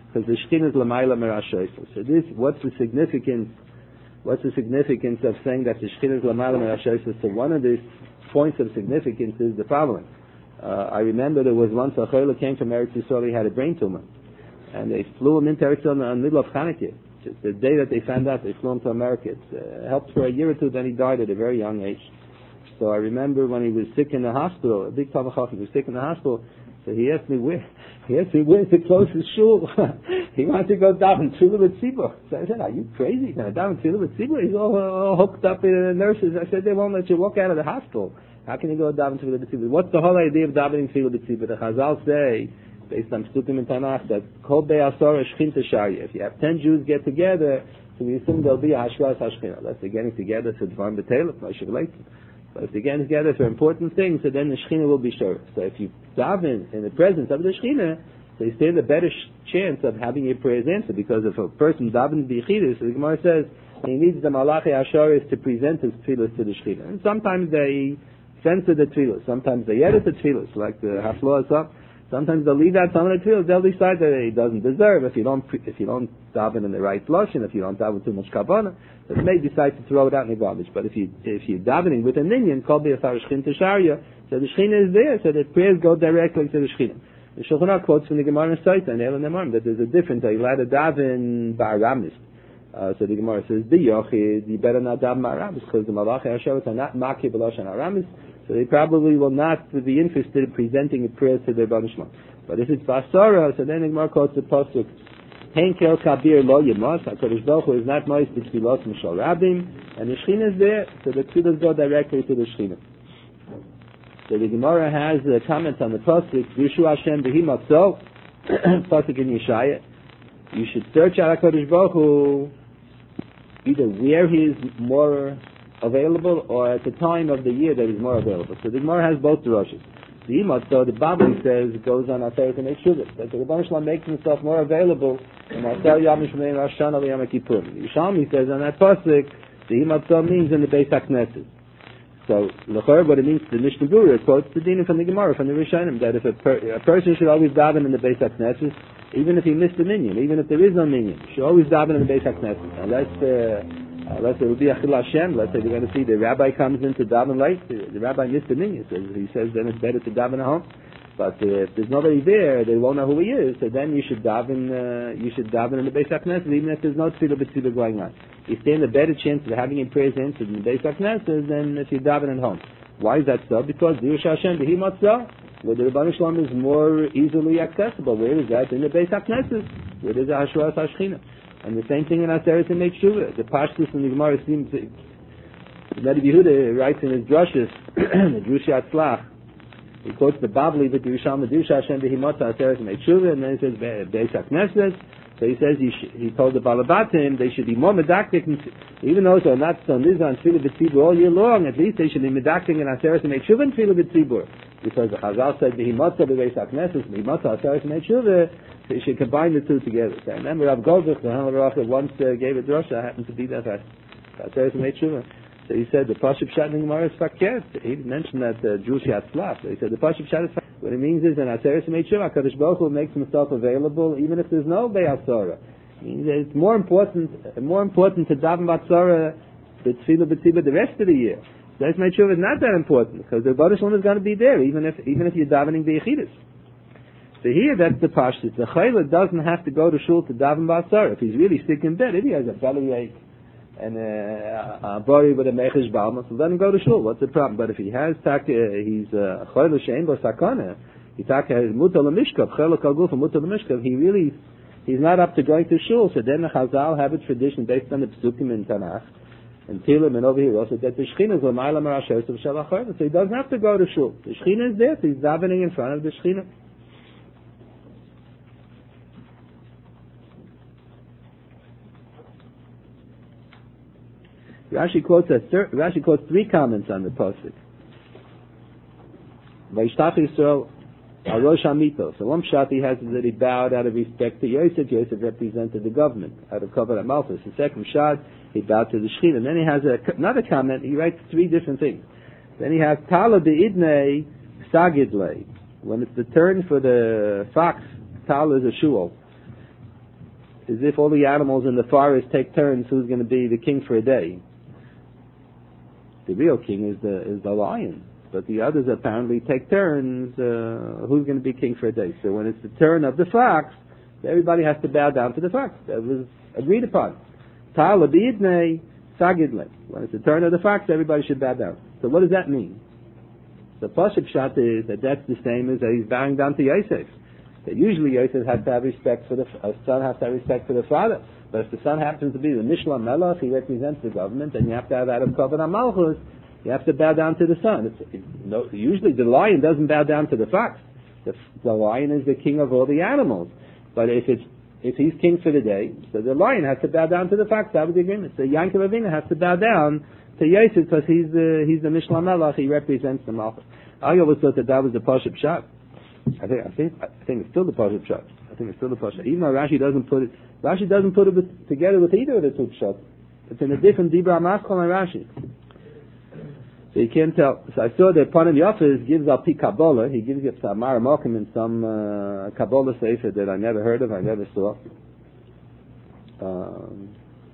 because the Shekhinah is L'mayla Merashoysa. So this, what's the significance, what's the significance of saying that the Shekhinah is L'mayla Merashoysa? So one of the points of significance is the following. Uh, I remember there was once a Chayla came from Eretz Yisrael, he had a brain tumor. And they flew him into Eretz Yisrael in the middle of Chanukah. The day that they found out, they flew him to America. It uh, helped for a year or two, then he died at a very young age. So I remember when he was sick in the hospital, a big Tavachach, he was sick in the hospital, so he asked me where, he asked me where's the closest shul. He wanted to go down Tefillah with Tzibur. So I said, are you crazy? Now down Tefillah with Tzibur? He's all, all hooked up in the nurses. I said, they won't let you walk out of the hospital. How can you go down Tefillah with Tzibur? What's the whole idea of davening Tefillah with Tzibur? The Chazal say, based on Psukim and Tanakh, that Kol Be'asor Shechinta Sharya. If you have ten Jews get together, so we assume there'll be a Hashras HaShechinah. Unless they're getting together, so Dvar B'Telef, Moshe V'Leitzim. But if they're getting together for important things, so then the Shekhinah will be sure. So if you daven in the presence of the Shekhinah, so you stand a better sh- chance of having your prayers answered. Because if a person davens b'yichidus, the Gemara says he needs the Malachi Asharis to present his tefillos to the Shekhinah. And sometimes they censor the tefillos. Sometimes they edit the tefillos, like the Haflah is up. Sometimes they'll leave out some of the tefillos. They'll decide that he doesn't deserve if you don't if you don't daven in the right lashon, if you don't daven too much kavanah. They may decide to throw it out in the garbage. But if you if you're davening with a minyan, called the Asar Shechinta Sharya, so the Shekhinah is there, so that prayers go directly to the Shekhinah. The Shulchan Aruch quotes from the Gemara in Saita and Elan Nemarim that there's a difference. You're allowed to daven ba'aramis. Uh, so the Gemara says, "B'yochid, you better not daven ba'aramis because the Malachi Hashavot are not makir b'loshan aramis, so they probably will not be interested in presenting a prayer to their Rebbeinu Shalom. But if it's Basara, so then the Gemara quotes the pasuk, Hein kel kabir lo yemos, HaKadosh Baruch Hu is not moist to tefillos mishal rabim, and the Shekhinah is there, so the tefillos go directly to the Shekhinah. So the Gemara has a comment on the pasuk, Yishu Hashem b'hi matzo, pasuk in Yeshaya. You should search out HaKadosh Baruch Hu either where he is more available or at the time of the year that he's more available. So the Gemara has both drushes. The Imot, so the Babli says, it goes on Aseret and Ekshuvah, that the Rebbeinu Shalom makes himself more available in Aseret Yom Shemay Rosh Hashanah Yom Kippur. Yerushalmi says on that pasuk, the Imot so means in the Beis HaKnesses. So, l'chor, what it means to the Mishnah Berurah, quotes the Dinah from the Gemara, from the Rishonim, that if a, per, a person should always daven in the Beis HaKnesses, even if he missed a minyan, even if there is no minyan, should always daven in the Beis HaKnesses. Unless, uh, unless it will be Achil Hashem, let's say we're going to see the rabbi comes in to daven late, the, the rabbi missed a minyan, so he says then it's better to daven at home. But uh, if there's nobody there, they won't know who he is, so then you should daven, uh, you should daven in the Beis HaKnesses, even if there's no tefillah b'tzibur going on. You stand a better chance of having your prayers answered in the Beis HaKnesses than if you daven at home. Why is that so? Because the Yishu Hashem b'hi matzah, where the Rebbeinu Shalom is more easily accessible. Where is that? In the Beis HaKnesses, where there's a Hashras HaShechinah. And the same thing in Aseret and Ekshuvah. The Pashtus in the Gemara seems to, Rabbi Yehuda writes in his drushes, the Drushi Atzlach, he quotes the Babli, the Yerushalmi, the Yishu Hashem b'hi matzah Aseret and Ekshuvah, and then he says Beis HaKnesses. So he says he, sh- he told the Balabatim they should be more medactic, even though they're not so nizan tefillah b'tzibur all year long. At least they should be medactic in Aseret and Ekshuvah and tefillah b'tzibur, because the Chazal said b'himotza b'beis hakneses, b'himotza Aseret and Ekshuvah. So you should combine the two together. So I remember Rav Goldberg, the Hanel once uh, gave a drasha. I happened to be there for Aseret and Ekshuvah. So he said the Pashup Shat in the Gemara is fakert. He didn't mention that uh, Jewish Yatzlach. So he said the Pashup Shat is fakert. What it means is in Aseret and Ekshuvah, HaKadosh Baruch Hu makes himself available even if there's no Be'asora. It's more important, more important to daven Batzora, the Tefillah B'tzibah the rest of the year. Aseret and Ekshuvah is not that important because the Rebbeinu Shalom is going to be there even if even if you're davening B'yichidus. So here, that's the pashtus. The chayla doesn't have to go to shul to daven b'asar. If he's really sick in bed, if he has a bellyache and a body with a mechish balma, so let him go to shul. What's the problem? But if he has tak, he's a chayla shein bo sakana, he tak has mutal l'mishkav, chayla kalguf and mutal l'mishkav. He really, he's not up to going to shul. So then the Chazal have a tradition based on the psukim in Tanakh and Tilim and over here also that the Shekhinah is l'mayla marashes of shalachar. So he doesn't have to go to shul. The Shekhinah is there. So he's davening in front of the Shekhinah. Rashi quotes a thir- Rashi quotes three comments on the pasuk. Vayishtach Yisrael al Rosh Hamito. So one pshat he has is that he bowed out of respect to Yosef. Yosef represented the government out of Kavod HaMalchus. The second pshat he bowed to the Shekhinah. And then he has a, another comment. He writes three different things. Then he has Tala de'idnei sagidlei. When it's the turn for the fox, Tala is a shul. as if all the animals in the forest take turns who's going to be the king for a day. The real king is the is the lion, but the others apparently take turns uh, who's going to be king for a day. So when it's the turn of the fox, everybody has to bow down to the fox. That was agreed upon. Ta'ala b'idnei sagidle. When it's the turn of the fox, everybody should bow down. So what does that mean? The Pashup Pshat is that that's the same as that he's bowing down to Yosef. That usually Yosef has to have respect for the a son has to have respect for the father. But if the son happens to be the Mishla Melech, he represents the government, and you have to have Adam Kavod HaMalchus, you have to bow down to the son. It's, it, no, usually the lion doesn't bow down to the fox. The, the lion is the king of all the animals. But if it's if he's king for the day, so the lion has to bow down to the fox. That was the agreement. So Yankov Avinu has to bow down to Yosef because he's the he's the Mishla Melech. He represents the Malchus. I always thought that that was the Pashup Pshat. I think I think I think it's still the Pashup Pshat. I think it's still the Pashup. Even though Rashi doesn't put it, Rashi doesn't put it with, together with either of the two Pshat. It's in a different Dibra Maskal and Rashi. So you can't tell. So I saw that Panim Yafis gives Al Pi Kabbalah. He gives you Samara Mokim in some uh, Kabbalah Sefer that I never heard of, I never saw. Um,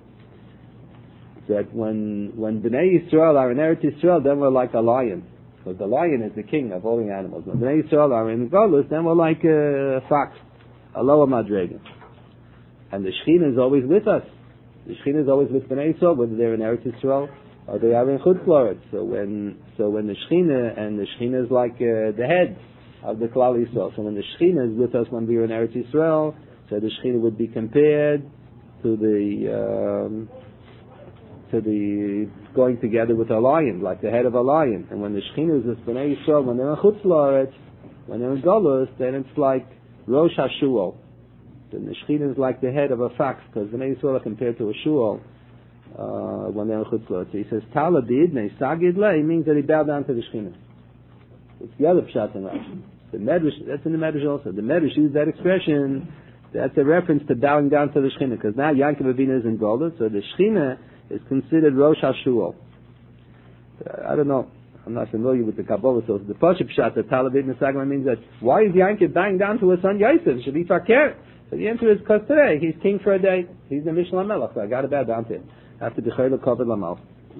that when when Bnei Yisrael are in Eretz Yisrael, then we're like a lion. Because the lion is the king of all the animals. When Bnei Yisrael are in Golus, then we're like a fox, a lower madrega. And the Shekhinah is always with us. The Shekhinah is always with Bnei Yisrael, whether they're in Eretz Yisrael or they are in Chutz La'aretz. So when so when the Shekhinah, and the Shekhinah is like uh, the head of the Klal Yisrael. So when the Shekhinah is with us when we are in Eretz Yisrael, so the Shekhinah would be compared to the um, to the going together with a lion, like the head of a lion. And when the Shekhinah is with Bnei Yisrael, when they're in Chutz La'aretz, when they're in Golus, then it's like Rosh HaShuol. Then the Shekhinah is like the head of a fox, because Bnei Yisrael are compared to a Shuol uh, when they're in Chutz La'aretz. So he says, Tala b'idnei sagid le, means that he bowed down to the Shekhinah. It's the other Pshat in Rashi. The Medrash, that's in the Medrash also. The Medrash used that expression, that's a reference to bowing down to the Shekhinah, because now Yankov Avinu is in Golus, so the Shekhinah is considered Rosh HaShuol. Uh, I don't know. I'm not familiar with the Kabbalah, so the Pashup Pshat, the Tala b'idnei sagid le, means that why is Yankov bowing down to his son Yosef? Should be fakir. So the answer is because today he's king for a day. He's the Mishla Melech, so I got to bow down to him. I have to be Chayla Kavod Lamal.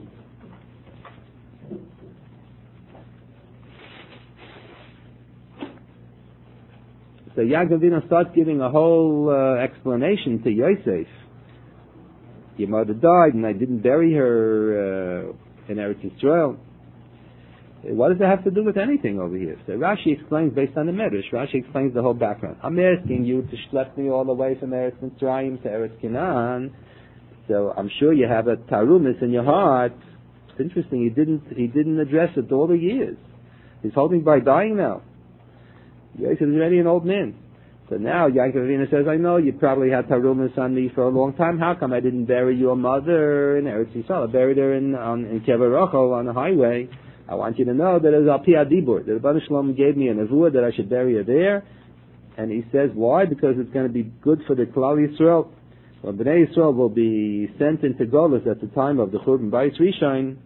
So Yaakov Avinu starts giving a whole uh, explanation to Yosef. Your mother died, and I didn't bury her uh, in Eretz Yisrael. What does that have to do with anything over here? So Rashi explains based on the Medrash. Rashi explains the whole background. I'm asking you to schlep me all the way from Eretz Mitzrayim to Eretz Canaan. So I'm sure you have a tarumis in your heart. It's interesting. He didn't. He didn't address it all the years. He's holding by dying now. Yosef is already an old man. So now Yaakov Avinu says, I know you probably had tarumis on me for a long time. How come I didn't bury your mother in Eretz Yisrael? I buried her in on, in Kever Rachel on the highway. I want you to know that it was Al Pi Adibur. The Rebbeinu Shalom gave me a nevuah that I should bury her there. And he says, why? Because it's going to be good for the Klal Yisrael. When Bnei Yisrael will be sent into Golus at the time of the Churban Bayis Rishon,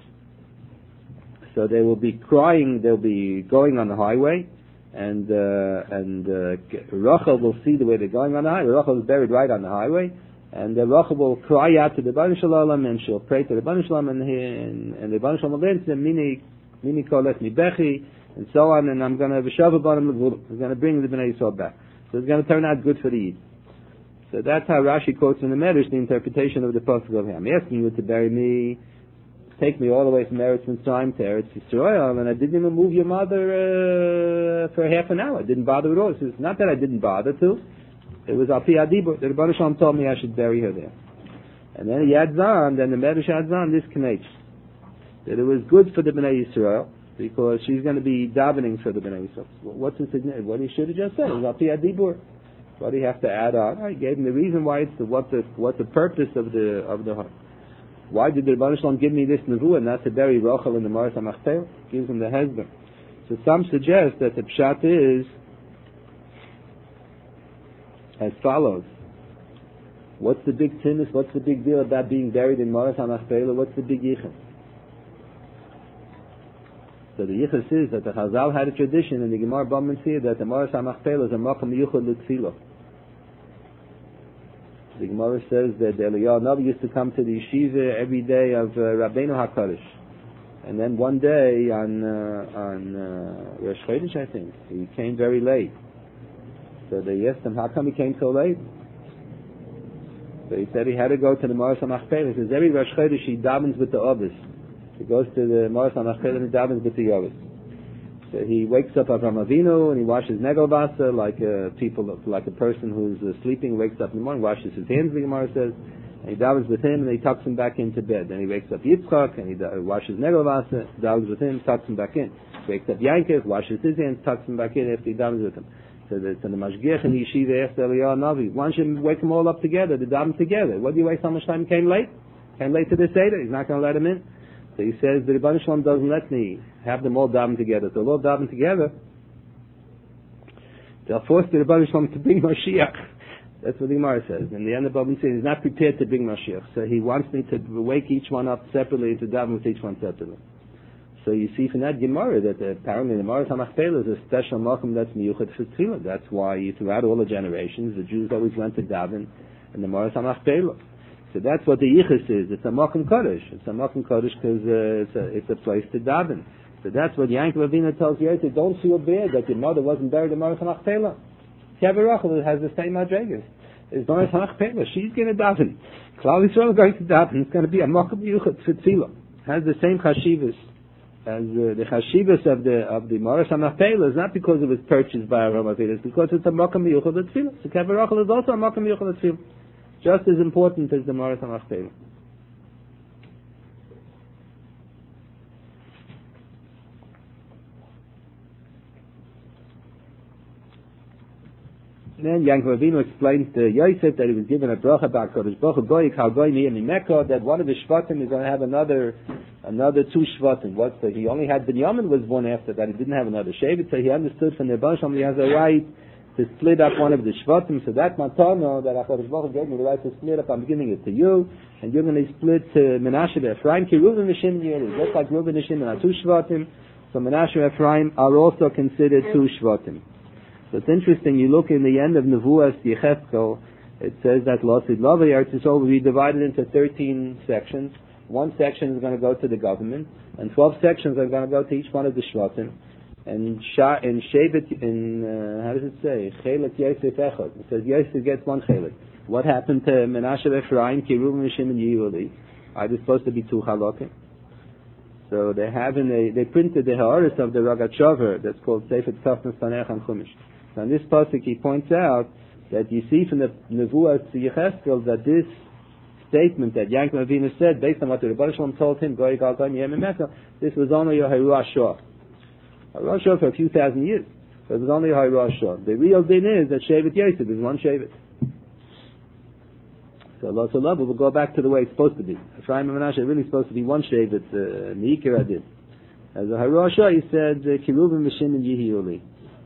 so they will be crying, they'll be going on the highway, and uh, and uh, Rachel will see the way they're going on the highway. Rachel is buried right on the highway, and uh, Rachel will cry out to the Rebbeinu Shalom, and she'll pray to the Rebbeinu Shalom, and, and, and the Rebbeinu Shalom will answer, Mini, Mini Kolech Mi Bechi, and so on, and I'm going to V'shav Abanim L'Gvul. I'm going to bring the Bnei Yisrael back. So it's going to turn out good for the Yid. So that's how Rashi quotes in the Medrash the interpretation of the pasuk of him. I'm asking you to bury me, take me all the way from Eretz Mitzrayim to Eretz Yisrael, and I didn't even move your mother uh, for half an hour. I didn't bother at all. It's not that I didn't bother to. It was Al Pi Adibur. The Rebbeinu Shalom told me I should bury her there. And then he adds on, then the Medrash adds on this connect that it was good for the Bnei Yisrael because she's going to be davening for the Bnei Yisrael. What's the significance? What he should have just said it was Al Pi Adibur. What do you have to add on? I gave him the reason why it's the what the what the purpose of the of the why did the Rebbeinu Shalom give me this nevuah and not to bury Rachel in the Maras HaMachpelah? Gives him the husband. So some suggest that the pshat is as follows: what's the big tinnis? What's the big deal about being buried in Maras HaMachpelah? What's the big yichus? So the yichus is that the Chazal had a tradition in the Gemara Bava Metzia that the Maras HaMachpelah is a makom yuchad l'tfilah. The Gemara says that Eliyahu Navi used to come to the yeshiva every day of uh, Rabbeinu HaKadosh. And then one day on uh, on uh, Rosh Chodesh, I think, he came very late. So they asked him, how come he came so late? So he said he had to go to the Maras HaMachpelah. He says every Rosh Chodesh he davens with the Ovis. He goes to the Maras HaMachpelah and he davens with the Ovis. So he wakes up Avraham Avinu and he washes Negovasa like uh, people, like a person who's uh, sleeping, wakes up in the morning, washes his hands, the Gemara says, and he davens with him and he tucks him back into bed. Then he wakes up Yitzchak and he da- washes Negovasa, davens with him, tucks him back in. He wakes up Yankov, washes his hands, tucks him back in after he davens with him. So the, so the Mashgiach and the yeshiva asked Eliyahu Navi, why don't you wake them all up together, to daven together? What do you waste so much time? He came late? Came late to the Seder? He's not going to let him in? So he says, the Rebbeinu Shalom doesn't let me have them all daven together. So they'll all daven together. They'll force the Rebbeinu Shalom to bring Mashiach. That's what the Gemara says. And the end of Babin says, he's not prepared to bring Mashiach. So he wants me to wake each one up separately and to daven with each one separately. So you see from that Gemara that uh, apparently the Maras HaMachpelah is a special makom that's miyuchat for tefillah. That's why throughout all the generations, the Jews always went to daven in the Maras HaMachpelah. So that's what the yichus is. It's a makom kodesh. It's a makom kodesh because uh, it's, a, it's a place to daven. So that's what Yankov Avinu tells Yosef. Don't feel bad that your mother wasn't buried in Maras HaMachpelah. Tiavarachel has the same madregas. It's Maras HaMachpelah. She's going to daven. Klal Yisrael is going to daven. It's going to be a makom miyuchat for tefillah. Has the same chashivas. As uh, the chashivas of the of the Maras HaMachpelah is not because it was purchased by Avraham Avinu, it's because it's a makom miyuchad l'tefillah. So Kever Rachel is also a makom miyuchad l'tefillah, just as important as the Maras HaMachpelah. Then Yankov Avinu explains to Yosef that he was given a bracha about Kodesh Baruch Hu Goy Kal Goy Miyam Mekah, that one of the Shvatim is going to have another another two Shvatim. What's the, he only had Binyamin was born after that. He didn't have another Shevet, so he understood from the Rebbeinu Shalom he has a right to split up one of the Shvatim. So that Matana that HaKadosh Baruch Hu gave me the right to split up, I'm giving it to you, and you're going to split to Menashe and Ephraim. Ki Reuven and Shimon Yeru, just like Reuven and Shimon are two Shvatim, so Menashe and Ephraim are also considered two Shvatim. So it's interesting, you look in the end of Nevuas Yechezkel, it says that Losid Lava Eretz Yisrael will be divided into thirteen sections. One section is going to go to the government, and twelve sections are going to go to each one of the Shvatim. And Sha, in Shevet, in, uh, how does it say? Chelet Yosef Echad. It says Yosef gets one Chelet. What happened to Menashe Ephraim, Ki Reuven and Shimon Yehudi? Are they supposed to be two Halakim? So they have in a, they printed the Ha'aris of the Rogachover, that's called Sefer Tzafnas Tanech and Chumash. So in this pasuk he points out that you see from the Nevuah to Yechezkel that this statement that Yankov Avinu said, based on what the Rebbeinu Shalom told him, Goy Gal Goy Miyam Mekah, this was only a Haruah Shah. Haruah Shah for a few thousand years. So it was only a Haruah Shah. The real din is that Shevet Yosef is one Shevet. So Allah Ta'ala will go back to the way it's supposed to be. Ephraim and Menashe are really supposed to be one Shevet, uh, Meikir Adid. As a Haruah Shah he said, Ki Reuven and Shimon Yehiuli.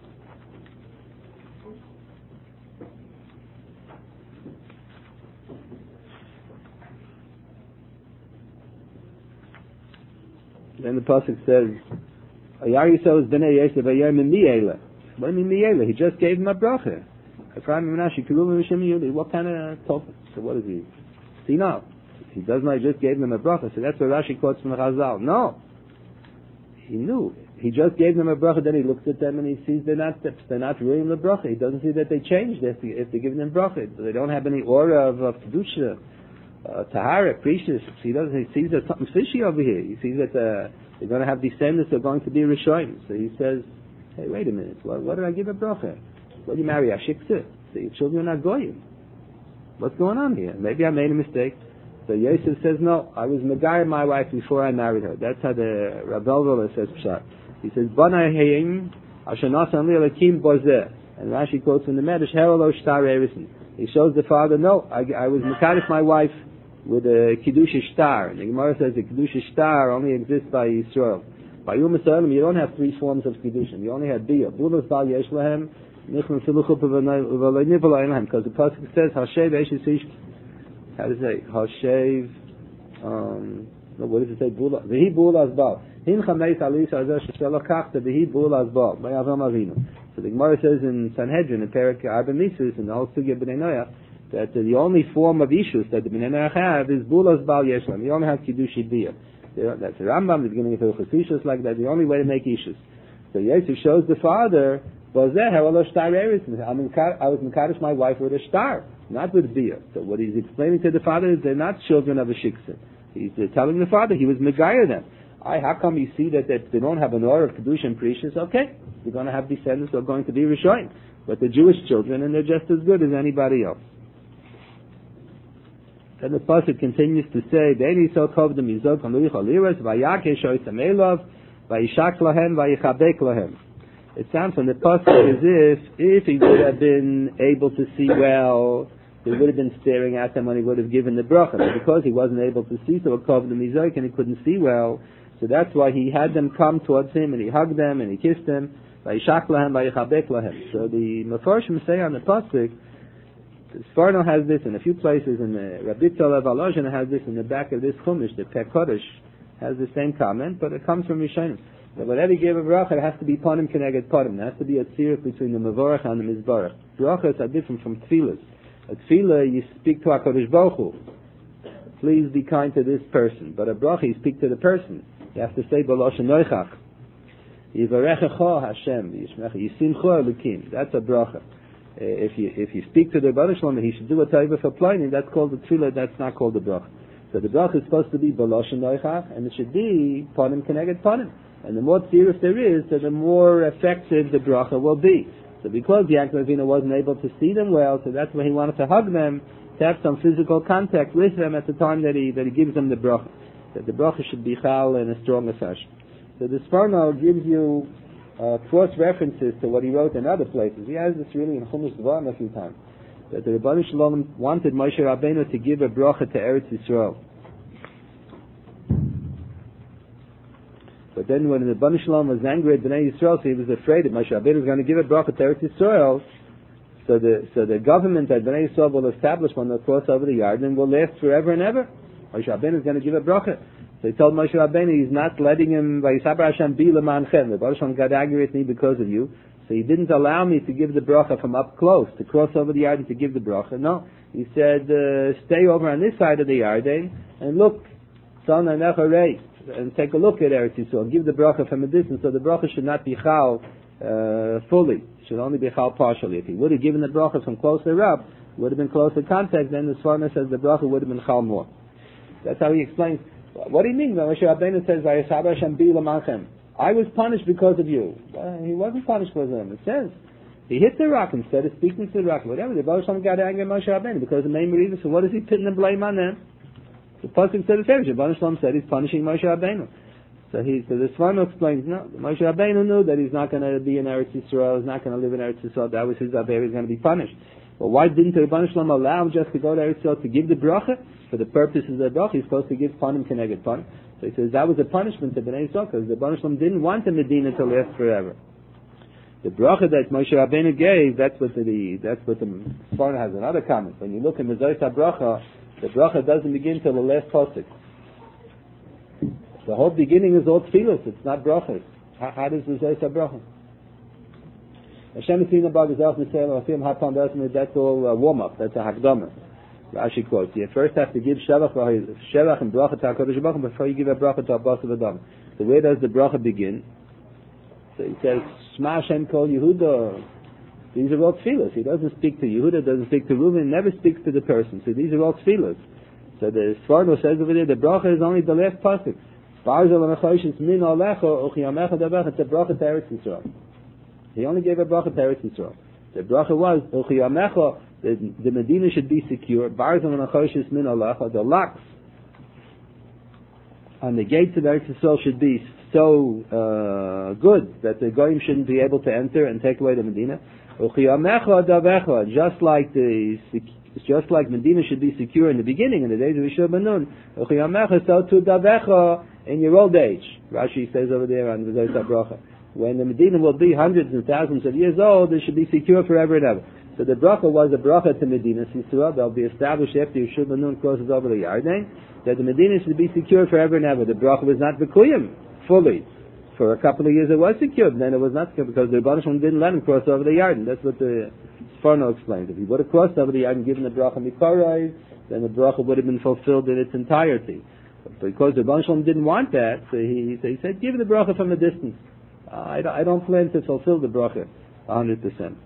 Then the pasuk says, "Ayar Yisrael is b'nei Yosef ayar miyela." What do you mean miyela? He just gave him a bracha. Ephraim and Menashe, Kiruvim and Shimon Yehudi. What kind of talk? So what is he? See now, he doesn't know. He just gave them a bracha. So that's what Rashi quotes from the Chazal. No, he knew. He just gave them a bracha. Then he looks at them and he sees they're not they're not ruining the bracha. He doesn't see that they changed if, they, if they're giving them bracha. They don't have any aura of, of kedusha. Uh, Tahara, precious. He doesn't. He sees there's something fishy over here. He sees that uh, they're going to have descendants who are going to be Rishonim. So he says, "Hey, wait a minute. What, what did I give a bracha? What do you marry a shiksa? So your children are not goyim. What's going on here? Maybe I made a mistake." So Yosef says, "No, I was megayer my wife before I married her." That's how the Rabbel says pshat. He says, "Bana hayim asher nasan li alakim bozeh." And Rashi quotes from the Medrash, "Herolo shtar erison." He shows the father, "No, I, I was mekadosh my wife with a Kiddush Shtar." And the Gemara says the Kiddush Shtar only exists by Yisrael. By Yom Yisrael, you don't have three forms of Kiddushin. You only have Biyah. Bulas Bal Yesh Lahem, Nichlan Siluchup V'Valei Nivolai Lahem. Because the pasuk says, Hashev Eshes Ish, how does it say? Hashev, um, no, what does it say? Bula, V'hi Bulas Bal. Hin Chameis Alis Azer Shesela Kachta, V'hi Bulas Bal. By Avram Avinu. So the Gemara says in Sanhedrin, in Perek Arba Misus, in the whole Sugya B'nai Noach, that uh, the only form of Ishus that the Bnei Noach have is Bulas Bal Yeshlam. You only have Kiddush Biyah. That's the Rambam, the beginning of Hilchos Ishus, like that, the only way to make Ishus. So Yosef shows the father, I was Mekadosh my wife with a star, not with Biyah. So what he's explaining to the father is they're not children of a shiksa. He's uh, telling the father he was Megayah them. I, how come you see that, that they don't have an order of Kedusha and Precious? Okay, you're going to have descendants who are going to be Rishonim. But they're Jewish children and they're just as good as anybody else. Then the pasuk continues to say, "Ve'eni so kov dem yizog hanuich aliras vayakesh oisam elav vayishak lahem vayichabek lahem." It sounds from the pasuk as if if he would have been able to see well, he would have been staring at them when he would have given the bracha. But because he wasn't able to see, so kov dem yizog and he couldn't see well, so that's why he had them come towards him and he hugged them and he kissed them. Vayishak lahem vayichabek lahem. So the Mefarshim say on the pasuk, Sforno has this in a few places, and Rabbi Tzalav Alojin has this in the back of this Chumash. The Peh Kodesh has the same comment, but it comes from Rishonim. That whenever you give a bracha, it has to be panim keneged panim. There has to be a tziruf between the Mevorach and the Mizbarach. Brachas are different from tefillas. A tefillah, you speak to HaKadosh Baruch Hu. Please be kind to this person. But a bracha, you speak to the person. You have to say, B'loshen noichach. Yivarechecha Hashem, Yishmecha, Yisimcha Elokim. That's a bracha. Uh, if you if you speak to the Rebbeinu Shalom, he should do a taiva for plining. That's called the tefillah. That's not called the bracha. So the bracha is supposed to be b'loshen noichach, and it should be panim keneged panim. And the more tziruf there is, so the more effective the bracha will be. So because Yaakov Avinu wasn't able to see them well, so that's why he wanted to hug them, to have some physical contact with them at the time that he that he gives them the bracha. That the bracha should be chal in a stronger fashion. So the Sforno gives you Uh, cross references to what he wrote in other places. He has this really in Chumash Dvarim a few times. That the Rebbeinu Shalom wanted Moshe Rabbeinu to give a bracha to Eretz Yisrael. But then when the Rebbeinu Shalom was angry at Bnei Yisrael, so he was afraid that Moshe Rabbeinu was going to give a bracha to Eretz Yisrael. So the so the government that Bnei Yisrael will establish when they cross over the Yarden will last forever and ever. Moshe Rabbeinu is going to give a bracha. So he told Moshe Rabbeinu he's not letting him, Vayisaber Hashem bi l'manchem. The Baruch Hashem got angry at me because of you. So he didn't allow me to give the bracha from up close, to cross over the Yarden to give the bracha. No. He said, uh, stay over on this side of the Yarden and look, son and echarei, and take a look at Eretz Yisrael. Give the bracha from a distance. So the bracha should not be chal uh, fully. It should only be chal partially. If he would have given the bracha from closer up, would have been closer contact, then the Sforno says the bracha would have been chal more. That's how he explains. What do you mean when Moshe Rabbeinu says, Vayisaber Hashem bi l'manchem? I was punished because of you. Well, he wasn't punished because of them. It says he hit the rock instead of speaking to the rock. Whatever. The Baruch Hashem got angry at Moshe Rabbeinu because of the main reason. So what is he putting the blame on them? The pasuk said the same. The Baruch Hashem said he's punishing Moshe Rabbeinu. So he, so the Sforno explains, no, Moshe Rabbeinu knew that he's not going to be in Eretz Yisrael. He's not going to live in Eretz Yisrael. That was his aver. He's going to be punished. Well, why didn't the Rebbeinu Shalom allow him just to go to Eretz Yisrael to give the bracha? For the purposes of the bracha, he's supposed to give panim keneged panim. So he says that was a punishment to Bnei Yisrael because the Rebbeinu Shalom didn't want the Medina to last forever. The bracha that Moshe Rabbeinu gave, that's what the that's what the Sforno has another comment. When you look in Mezuzah bracha, the bracha doesn't begin till the last pasuk. The whole beginning is all tefillos. It's not brachas. How, how does Mezuzah bracha? Hashem Tzina B'Gazel Mitzvah Lafim Hatam Dasmi. That's all uh, warm up. That's a hakdama. Rashi quotes. You first have to give shevach, shevach and bracha to HaKadosh Baruch Hu before you give a bracha to Abbas V'Adam. So where does the bracha begin? So he says Shema Hashem Kol Yehuda. These are all tefillos. He doesn't speak to Yehuda, doesn't speak to Reuben, never speaks to the person. So these are all tefillos. So the Sforno says over there the bracha is only the last pasuk. Barzel Anachoshis Min Alecha Uchiyamecha Davach. It's a bracha to Eretz Yisrael. He only gave a bracha to Eretz Yisrael. The bracha was Uchiyamecha. The, the Medina should be secure. Barzel Anachoshis Min Alecha. The locks on the gates of Eretz Yisrael should be so uh, good that the goyim shouldn't be able to enter and take away the Medina. Uchiyamecha Davecha. Just like the just like Medina should be secure in the beginning, in the days of Yeshua ben Nun. Uchiyamecha, so to Davecha in your old age. Rashi says over there on V'zayis HaBracha. When the Medina will be hundreds and thousands of years old, it should be secure forever and ever. So the bracha was a bracha to Medina. Yisrael, they'll be established after Yeshua ben Nun crosses over the Yarden, that the Medina should be secure forever and ever. The bracha was not v'kuyim fully. For a couple of years it was secured, and then it was not secured because the Rebbeinu Shalom didn't let him cross over the yard, and that's what the Sforno explains. If he would have crossed over the yard and given the bracha mikorai, then the bracha would have been fulfilled in its entirety. But because the Rebbeinu Shalom didn't want that, so he, so he said, give the bracha from a distance. Uh, I, don't, I don't plan to fulfill the bracha one hundred percent.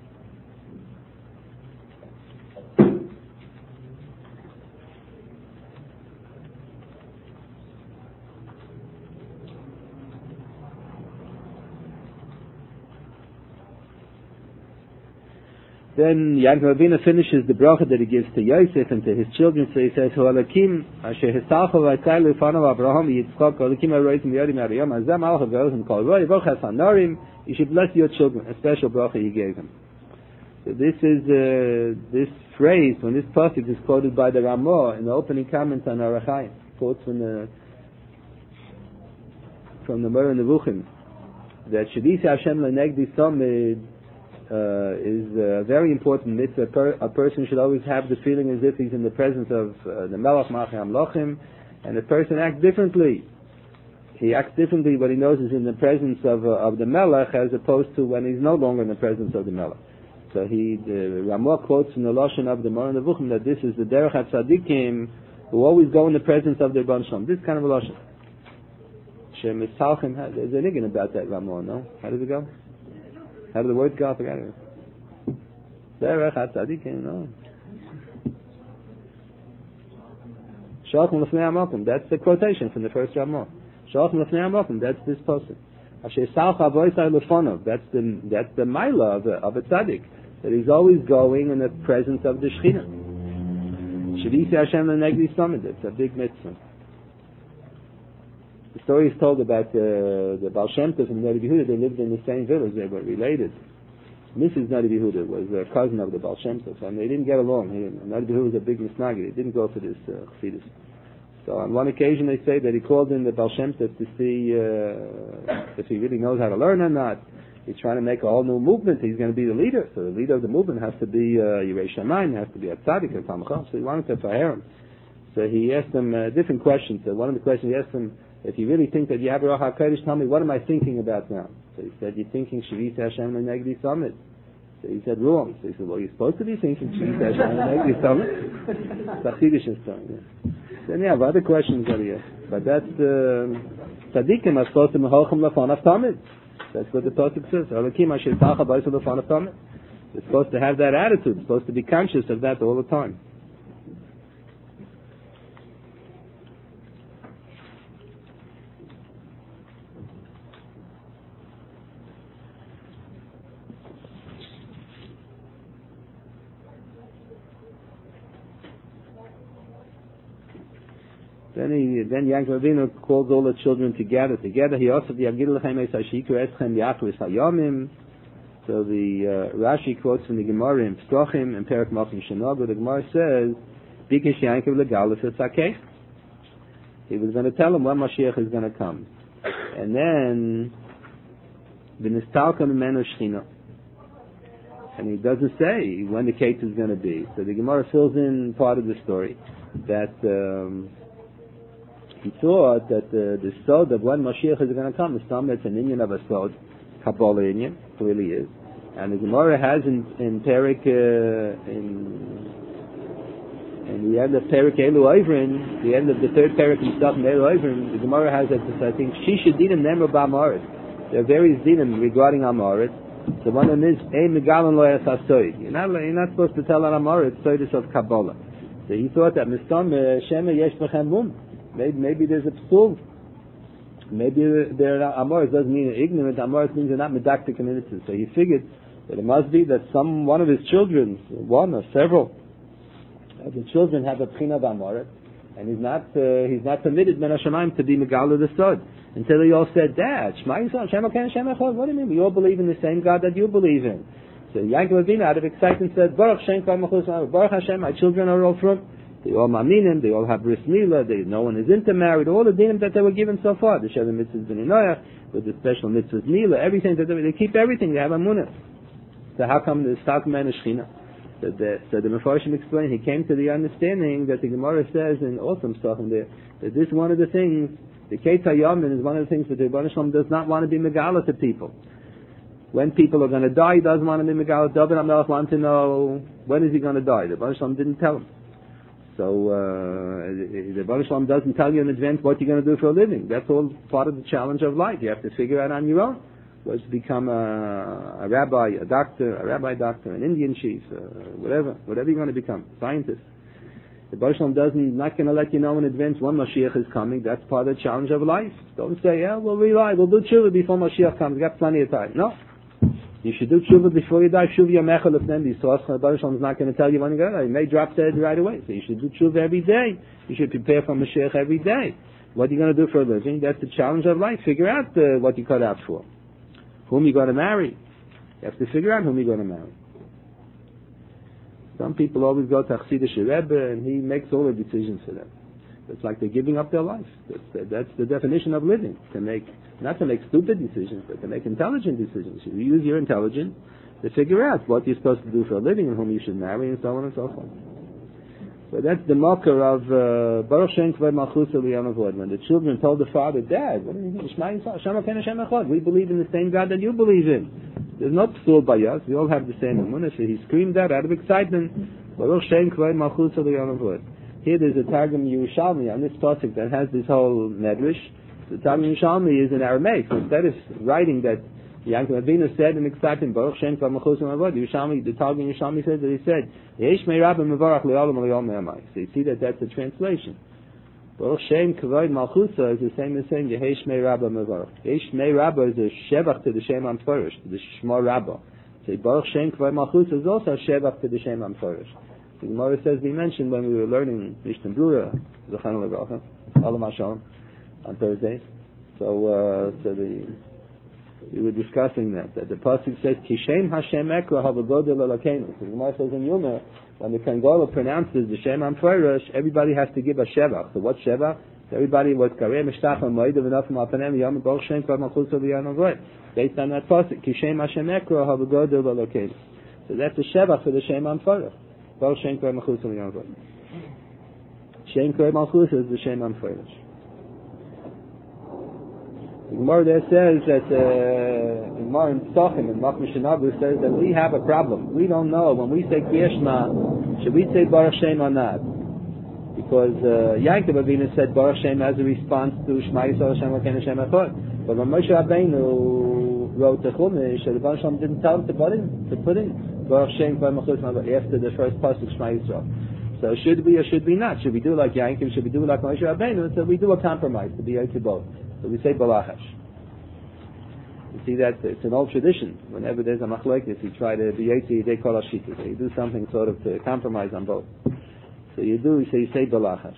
Then Yaakov Avinu finishes the bracha that he gives to Yosef and to his children. So he says, "Holakim asher histalcha v'atzai lefanav Abraham Yitzchak holakim haroitim yadim ariyam azam alcha v'ozim kol roi v'chas hanarim." You should bless your children. A special bracha he gave him. So this is uh, this phrase when this passage is quoted by the Ramah in the opening comments on Orach Chaim. Quotes from the from the Moreh Nevuchim that Shadisi Hashem lenegdi samid. Uh, is a very important mitzvah. A, per, a person should always have the feeling as if he's in the presence of uh, the Melech Malchei Hamlochim, and the person acts differently. He acts differently when he knows he's in the presence of uh, of the Melech, as opposed to when he's no longer in the presence of the Melech. So he, the Ramah quotes in the Lashon of the Moreh Nevuchim that this is the Derech HaTzadikim who always go in the presence of their Rebbeinu Shalom. This kind of a Lashon. Shem Mitzalchim. There's a niggin about that Ramah, no? How does it go? How do the words go? I forgot it. Derech HaTzadikim, no. Shalchim L'fnei HaMakom. That's the quotation from the first Ramah. Shalchim L'fnei HaMakom. That's this person. Asher Salcha Avoisai L'fonov. That's the that's the Maila of a, of a tzaddik, that he's always going in the presence of the Shechina. Shadisi Hashem L'negdi Samid. It's a big mitzvah. The story is told about uh, the Baal Shem Tov and Noda B'Yehuda. They lived in the same village. They were related. Missus Noda B'Yehuda was a cousin of the Baal Shem Tov, and they didn't get along. Noda B'Yehuda was a big misnagi. They didn't go for this uh, chassidus. So on one occasion they say that he called in the Baal Shem Tov to see uh, if he really knows how to learn or not. He's trying to make a whole new movement. He's going to be the leader. So the leader of the movement has to be uh, Yirei Shamayim, has to be a tzaddik, a Talmid Chacham. So he wanted to fire him. So he asked him uh, different questions. So one of the questions he asked him, if you really think that you have a Ruach HaKodesh, tell me, what am I thinking about now? So he said, you're thinking Shivita Hashem L'negdi Samid. So he said, wrong. So he said, well, you're supposed to be thinking Shivita Hashem L'negdi Samid. Chassidish is Then you have other questions that he asked. But that's, uh, Tzadikim are supposed to be Mecholchem L'fanav Tamid. That's what the Pasuk says. Elakim Asher Talcha B'Yisrael L'fanav Tamid. They're supposed to have that attitude. They're supposed to be conscious of that all the time. Then he, then Yaakov Avinu calls all the children together. Together, he also the Yagid Lechem Esashiku Eschem Yaakov Hayomim. So the uh, Rashi quotes from the Gemara in Psochim and Perek Malchim Shenogu. The Gemara says, "Bikesh Yaakov legalus etzakeh." He was going to tell him when Mashiach is going to come, and then v'nistalka mimenu shchina. And he doesn't say when the case is going to be. So the Gemara fills in part of the story that. Um, He thought that uh, the sod of when Mashiach is going to come is some it's an Indian of a sod, Kabbalah Indian, clearly is. And the Gemara has in, in Perik, uh, in, in the end of Perik Elu Ivrin, the end of the third Perik in stuff in Elu Ivrin, the Gemara has that I think, Shisha Dinim Nemra Ba'amaret. There are various dinim regarding Amaret. So one of them is, Ein Megalon Lo Yasasoid. You're not, you're not supposed to tell an Amaret, Soidus of Kabbalah. So he thought that Mistam Shema Yesh Bechem Mum. Maybe, maybe there's a psul. Maybe they're not, Amoris doesn't mean ignorant. Amoris means they're not medactic and innocent. So he figured that it must be that some one of his children, one or several of the children have a pchina of Amoris, and he's not uh, he's not permitted Ben Hashemayim to be Megala the Sod. Until they all said that Shema Yisrael, Shem Elokeinu, Shem Echad. What do you mean? We all believe in the same God that you believe in. So Yaakov Avinu, out of excitement, said, Baruch Shem Kol Mechus, Baruch Hashem. My children are all from. They all maminim, they all have bris milah, they, no one is intermarried, all the dinim that they were given so far, the Sheva mitzvahs ben Inoyach, with the special mitzvahs milah, everything that they, they keep everything, they have amunah. So how come the Stalk man is Shechina? So the, so the Mefarshim explained, he came to the understanding that the Gemara says in Osam stuff in there, that this is one of the things The Ket HaYamin is one of the things that the Rebbeinu Shalom does not want to be megala to people. When people are going to die, he doesn't want to be megala. David HaMelech wants to know when is he going to die. The Rebbeinu Shalom didn't tell him. So uh, the Rebbeinu Shalom doesn't tell you in advance what you're going to do for a living. That's all part of the challenge of life. You have to figure out on your own. Whether to become a, a rabbi, a doctor, a rabbi doctor, an Indian chief, uh, whatever, whatever you're going to become, scientist. The Rebbeinu Shalom doesn't, not going to let you know in advance when Mashiach is coming. That's part of the challenge of life. Don't say, yeah, we'll rely, we'll do tshuva before Mashiach comes. We've got plenty of time. No. You should do tshuva before you die. Tshuva yamechel lefnem b'yisroel. The Rebbeinu Shalom is not going to tell you when you're going to die. You may drop dead right away. So you should do tshuva every day. You should prepare for Mashiach every day. What are you going to do for a living? That's the challenge of life. Figure out uh, what you cut out for. Whom you're going to marry. You have to figure out whom you're going to marry. Some people always go to Chassidish Rebbe and he makes all the decisions for them. It's like they're giving up their life. That's, that's the definition of living. To make, not to make stupid decisions, but to make intelligent decisions. You use your intelligence to figure out what you're supposed to do for a living and whom you should marry and so on and so forth. So that's the marker of uh, Baruch Shem Kvod Malchus Elyon Avod. When the children told the father, Dad, what do you mean? Hashem Elokeinu Hashem Echad. We believe in the same God that you believe in. There's no psul by us. We all have the same emunah. So he screamed out out of excitement, Baruch Shem Kvod Malchus Elyon Avod. Here there's a Targum Yerushalmi on this pasuk that has this whole medrash. The Targum Yerushalmi is in Aramaic. So instead of writing that Yaakov Avinu said in excitement, Baruch Shem Kvod Malchus Elyon Avod, Yerushalmi, the Targum Yerushalmi says that he said, Yesh Mei Rabba Mevarach Le'olam Le'olam Me'amai. So you see that that's a translation. Baruch Shem Kvod Malchus is the same as saying Yesh Mei Rabba Mevarach. Yesh Mei Rabba is a shevach to the Shem Amforish, to the Shmo Rabba. So Baruch Shem Kvod Malchus is also a shevach to the Shem Amforish. The Gemara says we mentioned when we were learning Mishnah Brura, Zochan Levacha, Olam HaShalom, on Thursdays. So, uh, so the, we were discussing that, that the pasuk says, Kishem Hashem Ekra Havagodel Elokeinu. So the Gemara says in Yuma, when the Kangola pronounces the Shem Amforish, everybody has to give a shevach. So what shevach? Everybody was Kareh Mishtach HaMoed V'Naf Ma'apanem Yom Baruch Shem Kvod Malchus Elyon Avod. Based on that pasuk, Kishem Hashem Ekra Havagodel Elokeinu. So that's a shevach for the Shem Amforish. Baruch Shem Kvod Malchus Elyon Avod. Shem Kvod Malchus is the Shem Amforish. The Gemara there says that uh, the Gemara in Psachim and Mach Mishanabu says that we have a problem. We don't know when we say Kriyas Shema, should we say Baruch Shem or not? Because uh, Yaakov Avinu said Baruch Shem as a response to Shema Yisrael Hashem Elokeinu Hashem Echad. But when Moshe Rabbeinu wrote the Chumash, the Rebbeinu Shalom didn't tell him to put in to put in Baruch Shem Kvod Malchus after the first pasuk Shema Yisrael. So should we or should we not? Should we do like Yaakov? Should we do like Moshe Rabbeinu? So we do a compromise to be Yotze both. So we say Balachash. You see that it's an old tradition. Whenever there's a machlokes, you try to be Yotze Yidei Kol HaShita. So you do something sort of to compromise on both. So you do, so you say Balachash.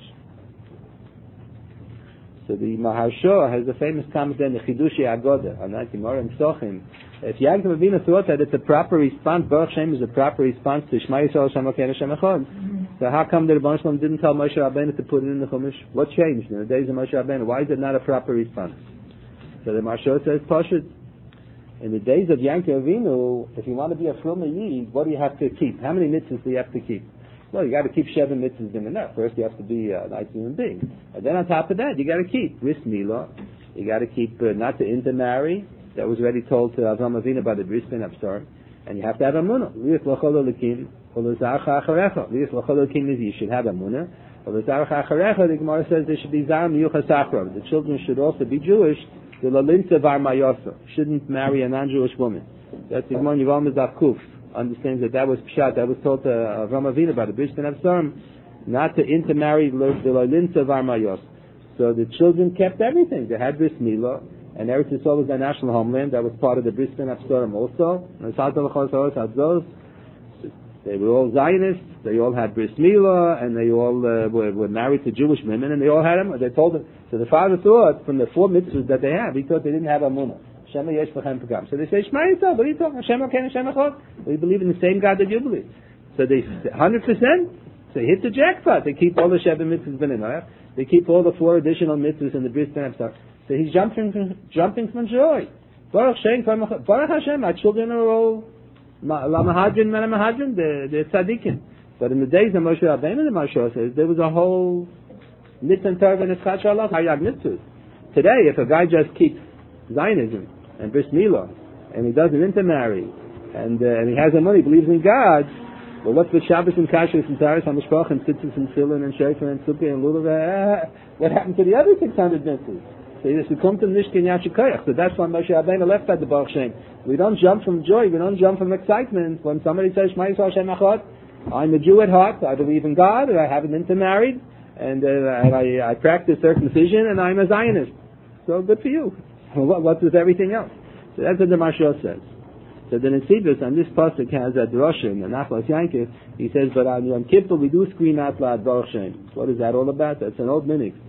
So the Maharsha has a famous comment in the Chidushi Agoda on that Gemara in Psachim. If Yaakov Avinu thought that it's a proper response, Baruch Shem is a proper response to Shema Yisrael Hashem Elokeinu Hashem Echad. So how come the Rebbeinu Shalom didn't tell Moshe Rabbeinu to put it in the Chumash? What changed in the days of Moshe Rabbeinu? Why is it not a proper response? So the Maharsha says, Pashut. In the days of Yaakov Avinu, if you want to be a Fruma Yid, what do you have to keep? How many mitzvahs do you have to keep? Well, you got to keep seven mitzvahs in enough. First, you have to be a nice human being, and then on top of that, you got to keep bris milah. You got to keep uh, not to intermarry. That was already told to Avram Avinu by the bris ben Absar, and you have to have amunah. Lias l'chol elikim, ulazarcha acharecha. Lias l'chol elikim is you should have amunah. Ulazarcha acharecha. The Gemara says there should be zar miyuchas achrav. The children should also be Jewish. The lalinta var mayasa shouldn't marry a non-Jewish woman. That's the Gemara Yivam Daf Kuf. Understands that that was pshat, that was told to Avram Avinu by the bris ben Absarim, not to intermarry the lolinta varmayos. So the children kept everything. They had bris milah, and Eretz Yisrael was their national homeland. That was part of the bris ben Absarim also. They were all Zionists. They all had bris milah, and they all uh, were, were married to Jewish women, and they all had them. They told them. So the father thought from the four mitzvahs that they have, he thought they didn't have amunah. So they say, Shema Yisrael, what are you talking about? Hashem Elokeinu Hashem Echad. We believe in the same God that you believe. So they, one hundred percent, so hit the jackpot. They keep all the Sheva mitzvahs b'nei. They keep all the four additional mitzvahs in the bris ben Absar. So he's jumping from, jumping from joy. Baruch Shem, Baruch Hashem, my children are all La Mahadrin, Mena Mahadrin, they're tzaddikim. But in the days of Moshe Rabbeinu, the Maharsha says, there was a whole mitzvah and Torah and Eschat Shalach, Hayag mitzvahs. today, if a guy just keeps Zionism and Bris Milah, and he doesn't intermarry, and uh, and he has the money, believes in God, well, what's with Shabbos and Kashrus and Taras HaMishpach and Tzitzis and Tefillin and Shofar and Sukkah and Lulav? Uh, what happened to the other six hundred mitzvahs? So you just come to Mishkan Yashikoyach. So that's why Moshe Rabbeinu left at the Baruch Shem. We don't jump from joy. We don't jump from excitement. When somebody says, Shema Yisrael Hashem Echad, I'm a Jew at heart. I believe in God, and I haven't intermarried, and, uh, and I, I practice circumcision, and I'm a Zionist. So good for you. What, what's with everything else? So that's what the Mashal says. So the Nesivus on this pasuk has a drasha in the Nachlas Yankiv. He says, but on Yom Kippur we do scream out loud Baruch Shem. What is that all about? That's an old minig.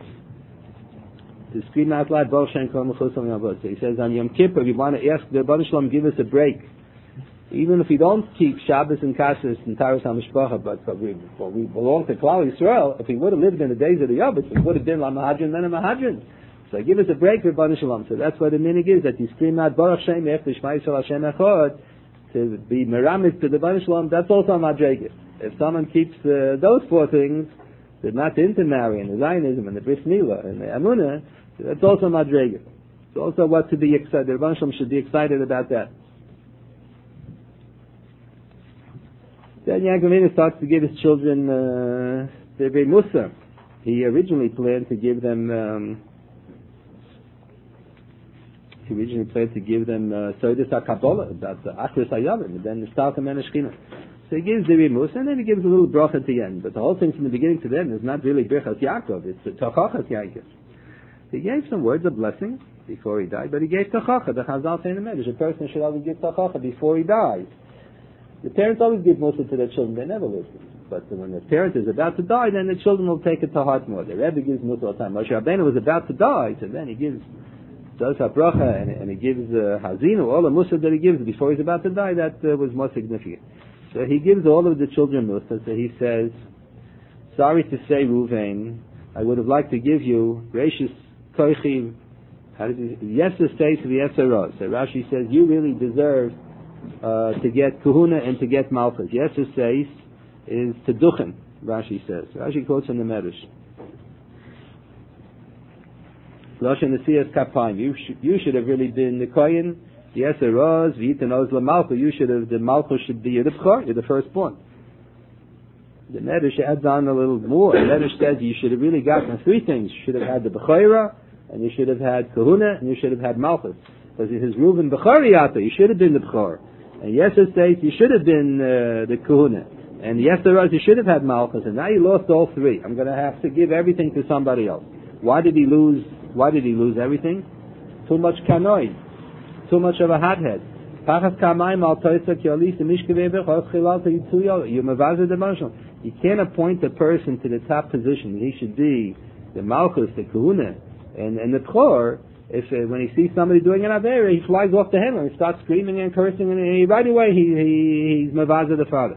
To scream out loud Baruch Shem Kol Mechusam Yavot. So he says on Yom Kippur we want to ask the Baruch Shalom give us a break. Even if we don't keep Shabbos and Kashrus and Taras HaMishpacha, but, but we, well, we belong to Klal Yisrael, if we would have lived in the days of the Yavot, we would have been La Mahadrin then a Mahadrin. So give us a break for Baruch Shalom. So that's what the minig is, that you scream out Baruch Shem after Shema Yisrael Hashem Echad, to be meramis to the Baruch Shalom. That's also a madrega. If someone keeps uh, those four things, they're not intermarry and the Zionism and the Bris Milah and the Amunah, that's also a madrega. It's also what to be excited. The Baruch Shalom should be excited about that. Then Yaakov Avinu starts to give his children uh, their Beit Mussar. He originally planned to give them. Um, He originally planned to give them Sodas uh, HaKabbalah, about the Achris HaYavim, and then the Stalka Men HaShechina. So he gives the Rimus, and then he gives a little bracha at the end. But the whole thing from the beginning to the end is not really Birchas Yaakov, it's the Tochachas Yaakov. He gave some words of blessing before he died, but he gave Tochacha, the Chazal say in the Medrash. A person should always give Tochacha before he dies. The parents always give Mussar to their children, they never listen. But when the parent is about to die, then the children will take it to heart more. The Rebbe gives Mussar all the time. Moshe Rabbeinu was about to die, so then he gives does a bracha and, and he gives uh, hazinu, all the mussar that he gives before he's about to die, that uh, was more significant. So he gives all of the children mussar. So he says, sorry to say, Ruvain, I would have liked to give you Reishis Koichi, how does he, Yeser says to the Yeser. So Rashi says, you really deserve uh, to get Kahuna and to get Malchus. Yeser says is to Duchen, Rashi says. Rashi quotes in the Medrash. Loshen Nesiyas Kapayim. You should you should have really been the Kohen. Yes, it was. V'yitin oz l'malchus. You should have. The malchus should be the b'chor. You're the firstborn. The Medrash adds on a little more. The Medrash says you should have really gotten three things. You should have had the b'chora, and you should have had kahuna, and you should have had malchus. Because it is Reuven b'choriyata. You should have been the b'chor. And yes, it states you should have been uh, the kahuna. And yes, there was. You should have had malchus. And now you lost all three. I'm going to have to give everything to somebody else. Why did he lose? Why did he lose everything? Too much kanoi, too much of a hothead. You can't appoint a person to the top position. He should be the malchus, the kahuna, and, and the b'chor. If uh, when he sees somebody doing an avera, he flies off the handle and starts screaming and cursing, and he, right away he, he he's mavaza the father.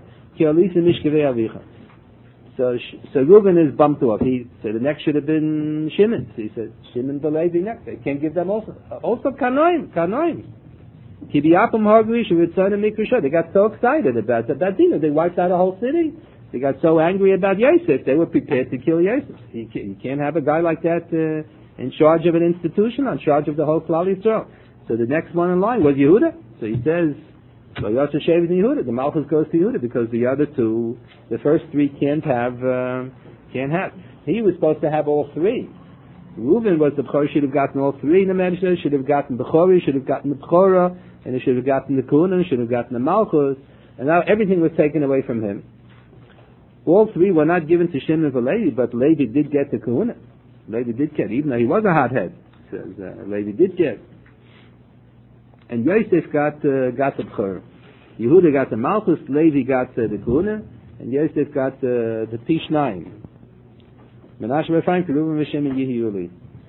So, so Reuben is bumped off. He said the next should have been Shimon. So he said Shimon Belevi next. They can't give them also. Also Kanoim, Kanoim. Kibiyapim Hargrish Ritzon and Mikrusha. They got so excited about that. That you know, they wiped out a whole city. They got so angry about Yosef. They were prepared to kill Yosef. You can't, you can't have a guy like that uh, in charge of an institution, in charge of the whole Klal Yisrael. So the next one in line was Yehuda. So he says, so Yosef Shev is Yehuda. The Malchus goes to Yehuda because the other two, the first three can't have, uh, can't have. He was supposed to have all three. Reuven was the Bechor, should have gotten all three in the Medrash, should have gotten Bechori, should have gotten the Bechora, and he should have gotten the Kuhuna, should have gotten the Malchus, and now everything was taken away from him. All three were not given to Shimon and Levi, but Levi did get the Kuhuna. Levi did get, even though he was a hothead. Says uh, Levi did get. And Yosef got uh, got the Bechor. Yehuda got the Malchus, Levi got uh, the Kuhuna, and Yosef got uh, the Pishnayim. Menashe Ephraim, Reuben, Shimon, and Yehiuli.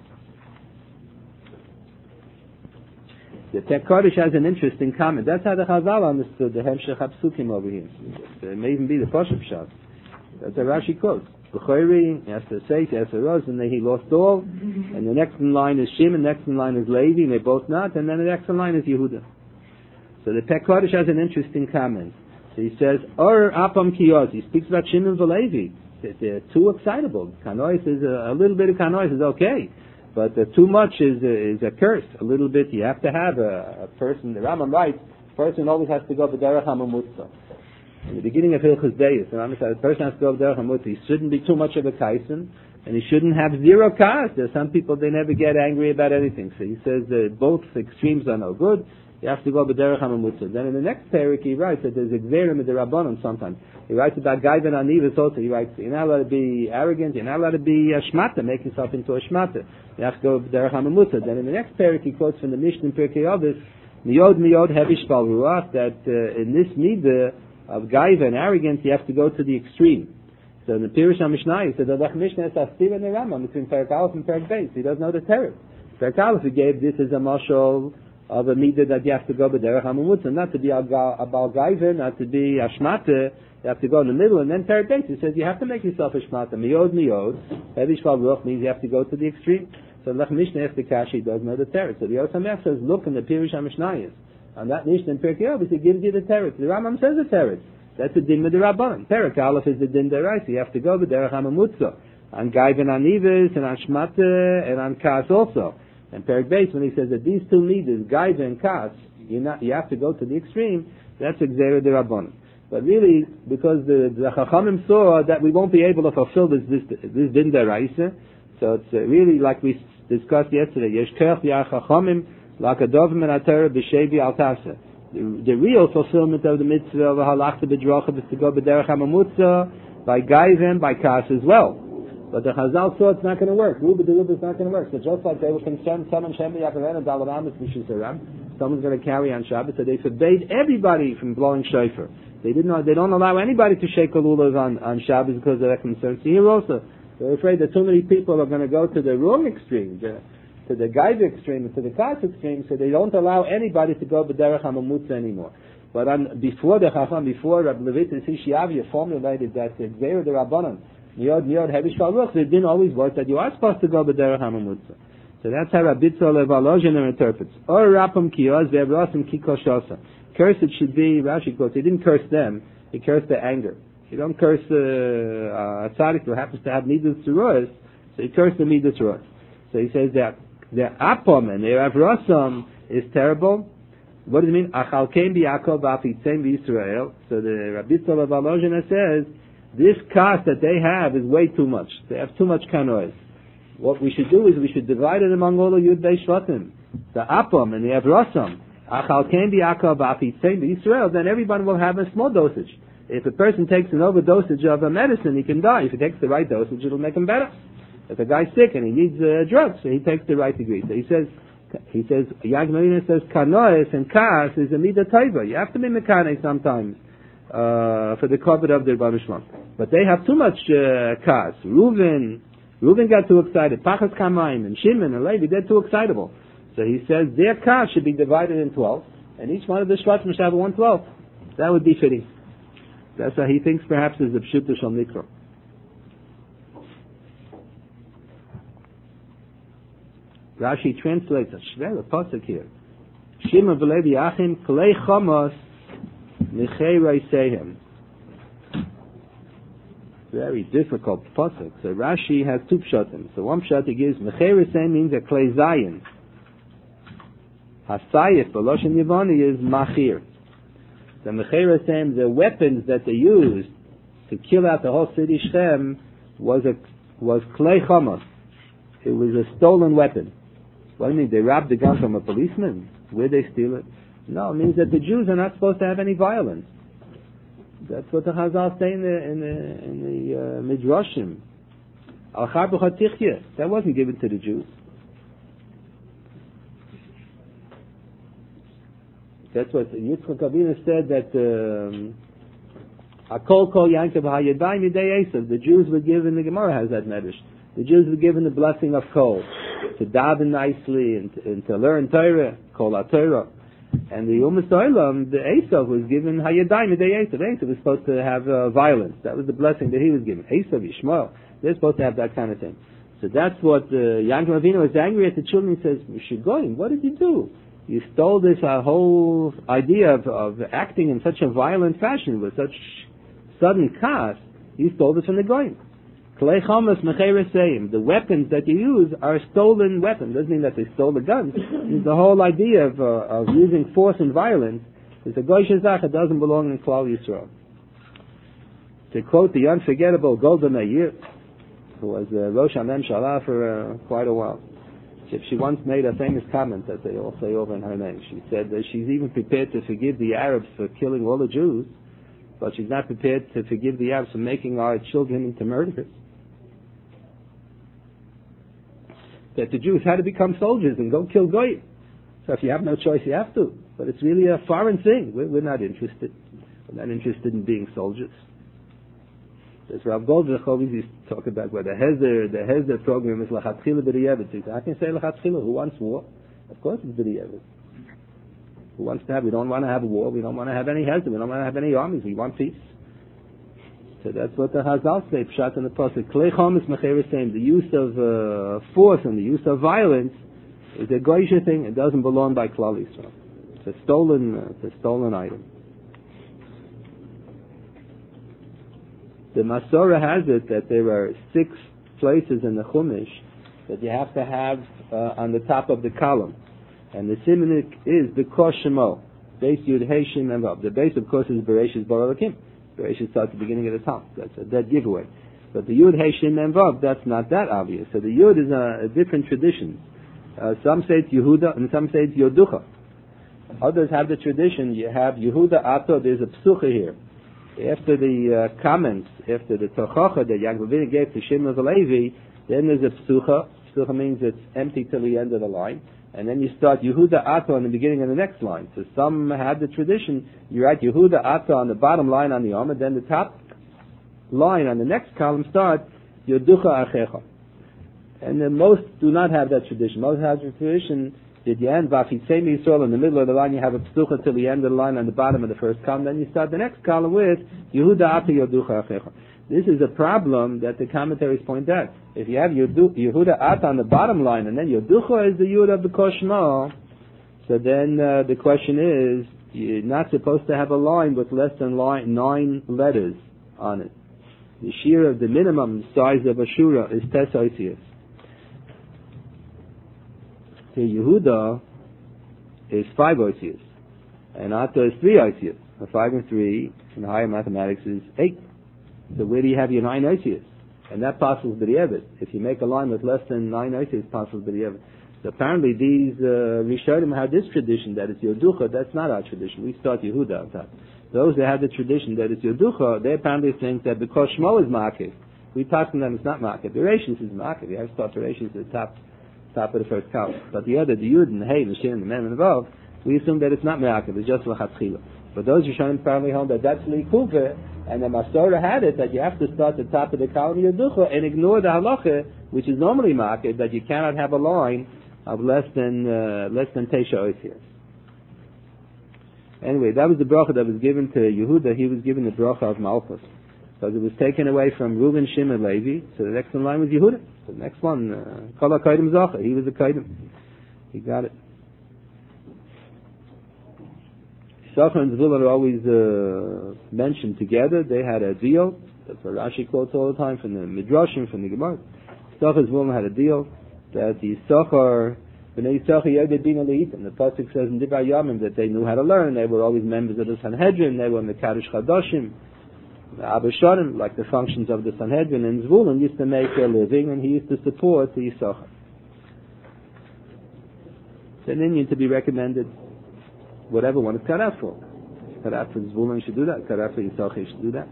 The Tek Kodesh has an interesting comment. That's how the Chazal understood the Hemshech HaPsukim over here. It may even be the Poshup Shot. That's a Rashi quote. Bechori, Esther Seif, Esther Roz, and then he lost all. And the next in line is Shimon, the next in line is Levi, and they both not. And then the next in line is Yehuda. So the Tek Kodesh has an interesting comment. So he says, Or Apam Kiyos. He speaks about Shimon and Levi. They're too excitable. Kanois is a, a little bit of Kanois is okay. But uh, too much is uh, is a curse. A little bit, you have to have a, a person. The Rambam writes, a person always has to go b'derech hamamutza. In the beginning of Hilchos Deis, the Rambam says, a person has to go b'derech hamamutza. He shouldn't be too much of a kaisen, and he shouldn't have zero kas. There's some people, they never get angry about anything. So he says that both extremes are no good. You have to go b'derech hamamutza. Then in the next parak he writes that there's a gzerim of the Rabbanon sometimes. He writes about Gaivan Anivas also. He writes, you're not allowed to be arrogant, you're not allowed to be a shmata, make yourself into a shmata. You have to go b'derech hamamutza. Then in the next parak he quotes from the Mishnah in Pirkei Avos, miyod miyod hevish bal ruach, that uh, in this midah of Gaiva and arrogance you have to go to the extreme. So in the Pirush HaMishnah he said, the Mishnah is Astiv and the Rambam between Perek Aleph and Perek Beis. He doesn't know the terror. Perek Aleph he gave this as a mashal of a midah that you have to go b'derech hamamutza, not to be a, a bal gaiva, not to be a shmata. You have to go in the middle, and then Perek Beis he says you have to make yourself a shmata. Miyod miyod, heavy shval ruach means you have to go to the extreme. So Lech Mishnah if the kashi doesn't know the terror. So the Yosef Samech says, look in the Pirush HaMishnah, and that Mishnah in Pirkei Avos he gives you the terror. The Rambam says the terror. That's the din with the Rabbanon. Perek Aleph is the din deraisa. You have to go b'derech hamamutza, on gaiva and anivis, and on shmata, and on kas also. And Perek Beis, when he says that these two midas, gaiva and kas, you not you have to go to the extreme, that's Gzeira de Rabbanon. But really, because the, the Chachamim saw that we won't be able to fulfill this this, this din deraisa, so it's uh, really like we discussed yesterday, Yesh Kerch Yar Chachamim Lakadovim and Atara B'Shevi Al Tasa. The real fulfillment of the mitzvah of halachta b'dracha is to go b'derech hamamutza by gaiva, by kas as well. But the Chazal saw it's not going to work. Ruba de Ruba is not going to work. So just like they were concerned, someone Shem Yaakov and Dalaramis Mishisaram, someone's going to carry on Shabbat, so they forbade everybody from blowing shofar. They didn't. Know, they don't allow anybody to shake a lulav on on Shabbat because of their concerns. So here also, they're afraid that too many people are going to go to the wrong extreme. The, to the gaiva extreme, to the kas extreme, so they don't allow anybody to go b'derech hamamutza anymore. But on, before the Chacham, before Rabbi Levitin Sishiavia formulated that the Gzeira de Rabbanon, Niyod Niyod Hevish Kal Ruch, it didn't always work that you are supposed to go b'derech hamamutza. So that's how Rabbi Tzol Evalozhin interprets. Or Rapam Kiyos Ve'evrosim Kikoshosa. Curse it should be, Rashi quotes, he didn't curse them, he cursed their anger. You don't curse uh, a tzaddik who happens to have midas tzuros, so he cursed the midas tzuros. So he says that the apom and their avrosam is terrible. What does it mean? Achalkein b'Yaakov v'afitzem b'Yisrael. So the Rabbi Tzol Evalozhin says this kas that they have is way too much. They have too much kanois. What we should do is we should divide it among all the Yud Beis Shvatim. The apom and the avrosam. Achalkein b'Yaakov v'afitzem b'Yisrael. Then everyone will have a small dosage. If a person takes an overdosage of a medicine, he can die. If he takes the right dosage, it'll make him better. If a guy's sick and he needs uh, drugs, so he takes the right degree. So he says, he says, Yag Marina says, kanoes and kas is a midah taiva. You have to be mekane sometimes uh, for the covet of the Rebbeinu Shalom. But they have too much uh, kas. Reuven, Reuven got too excited. Pachas Kamayim and Shimon and Levi, they're too excitable. So he says their kas should be divided in twelve, and each one of the shvatim should have one twelfth. That would be fitting. That's how he thinks perhaps is the Pshuta Shal Mikra. Rashi translates a shver, a pasuk here. Shimon v'Levi Achim klei chamos nechei reisehem. Very difficult pasuk. So Rashi has two pshatim. So one pshat he gives nechei reisehem means a klei zayin. Hasayif b'loshen Yevani is machir. The nechei reisehem, the weapons that they used to kill out the whole city Shem was a was klei chamos. It was a stolen weapon. What do you mean? They robbed the gun from a policeman? Where'd they steal it? No, it means that the Jews are not supposed to have any violence. That's what the Chazal say in the in the, in the uh, Midrashim. Al char b'chad tichya. That wasn't given to the Jews. That's what Yitzchak Avinu said that Akol Kol Yankev Hayadayim Yidei Esav. The Jews were given, the Gemara has that medrash. The Jews were given the blessing of Kol, to daven nicely and to, and to learn Torah, Kol HaTorah. And the Umas Olam, the Esav was given Hayadayim Yidei Esav. Esav was supposed to have uh, violence. That was the blessing that he was given. Esav, Yishmael, they're supposed to have that kind of thing. So that's what uh, Yankov Avinu was angry at the children. He says, Shigoyim, what did you do? You stole this uh, whole idea of, of acting in such a violent fashion with such sudden kas. You stole this from the Goyim. Klei Chomas Mechereseim. The weapons that you use are stolen weapons. Doesn't mean that they stole the guns. It's the whole idea of, uh, of using force and violence. It's a Goy Shazach. It doesn't belong in Klal Yisrael. To quote the unforgettable Golda Meir, who was uh, Rosh HaMemshalah for uh, quite a while. She, she once made a famous comment that they all say over in her name. She said that she's even prepared to forgive the Arabs for killing all the Jews, but she's not prepared to forgive the Arabs for making our children into murderers. That the Jews had to become soldiers and go kill Goyim. So if you have no choice, you have to. But it's really a foreign thing. We're, we're not interested. We're not interested in being soldiers. As Rav Goldberg always used to talk about where the Hezder, the Hezder program is Lachatchila B'Di'evet. I can say Lachatchila. Who wants war? Of course it's B'Di'evet. Who wants to have? We don't want to have a war. We don't want to have any Hezder. We don't want to have any armies. We want peace. So that's what the Hazal say, Pshat in the Pasuk. Klei Chomas Mechereseim. The use of uh, force and the use of violence is a Goyshe thing. It doesn't belong by Klal Yisrael. It's a stolen, uh, it's a stolen item. The Masorah has it that there are six places in the Chumash that you have to have uh, on the top of the column. And the Simonik is the Kosh Shemo. Base Yud Hey Shem and Vav. The base, of course, is Bereshis Bara Elokim. Bereshis starts at the beginning of the top. That's a dead giveaway. But the Yud Hey Shem and Vav, that's not that obvious. So the Yud is a, a different tradition. Uh, some say it's Yehuda and some say it's Yoducha. Others have the tradition, you have Yehuda Ato, there's a Psucha here. After the uh, comments, after the Tochacha that Yaakov Avinu gave to Shimon Levi, then there's a Psucha. Psucha means it's empty till the end of the line. And then you start Yehuda Ato in the beginning of the next line. So some have the tradition, you write Yehuda Ato on the bottom line on the Amud, then the top line on the next column starts Yoducha Achecha. And then most do not have that tradition. Most have the tradition that you end Vafitzemi Yisrael in the middle of the line, you have a psucha till the end of the line on the bottom of the first column, then you start the next column with Yehuda Ata Yoducha Achecha. This is a problem that the commentaries point out. If you have Yehuda, Yehuda Ata on the bottom line and then Yoducha is the Yud of the Koshma, so then uh, the question is, you're not supposed to have a line with less than line, nine letters on it. The shear of the minimum size of a shura is Tes Oisius. The Yehuda is five oisius, and Ata is three oisius. A five and three in higher mathematics is eight. So where do you have your nine oisius? And that passes b'di'evet. If you make a line with less than nine oisius, passes b'di'evet. So apparently these uh, Rishonim have this tradition that it's Yoducha. That's not our tradition. We start Yehuda on top. Those that have the tradition that it's Yoducha, they apparently think that because Shmo is Makif, we talk to them it's not Makif. The Rashis is Makif. You have to start the Rashis at the top. Top of the first column. But the other, the Yud and the Hey, the Shin, the Mem and the Vav, we assume that it's not Me'akev, it's just L'chatchila. But those Rishonim apparently hold that that's L'ikuve, and the Masorah had it that you have to start the top of the column Yoducha and ignore the Halacha, which is normally Me'akev, that you cannot have a line of less than uh, less than Teisha Oisias. Anyway, that was the bracha that was given to Yehuda. He was given the bracha of Malchus. Because it was taken away from Reuben, Shimon, Levi, so the next in line was Yehuda. So the next one, Kol HaKodim Zocha, he was a Kodim. He got it. Yisachar and Zvulun are always uh, mentioned together. They had a deal. That's what Rashi quotes all the time from the Midrashim, from the Gemara. Yisachar and Zvulun had a deal that the Yisachar, B'nai Yisachar Yodei Bina Leitim. The Pasuk says in Divrei Yamim that they knew how to learn. They were always members of the Sanhedrin. They were in the Kaddish Chadoshim. Abba Shorim, like the functions of the Sanhedrin, and Zvulun used to make a living, and he used to support the Yisachar. It's an Indian to be recommended, whatever one is cut out for. Cut out for Zvulun should do that. Cut out for Yisachar should do that.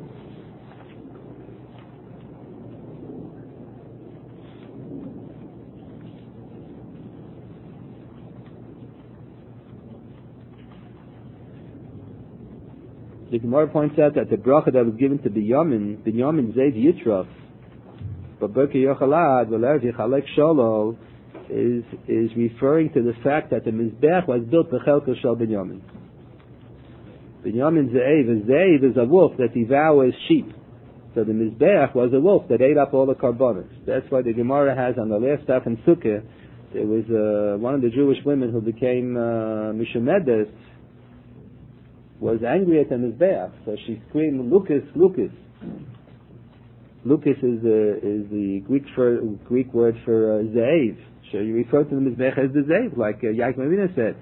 The Gemara points out that the bracha that was given to Binyamin, Binyamin Zayd Yitraf, Babirka Yochalad, Valer Yichalek Shalol, is is referring to the fact that the Mizbech was built for Chelka Shal Binyamin. Binyamin Zayd, Zayd is a wolf that devours sheep. So the Mizbech was a wolf that ate up all the carbonates. That's why the Gemara has on the last stuff in Sukkah, there was uh, one of the Jewish women who became uh, Mishemedes, was angry at the Mizbeach, so she screamed, Lucas, Lucas. Lucas is the is the Greek for Greek word for uh, ze'ev. So you refer to the mizbech as the ze'ev, like uh, Yaakov Avinu said.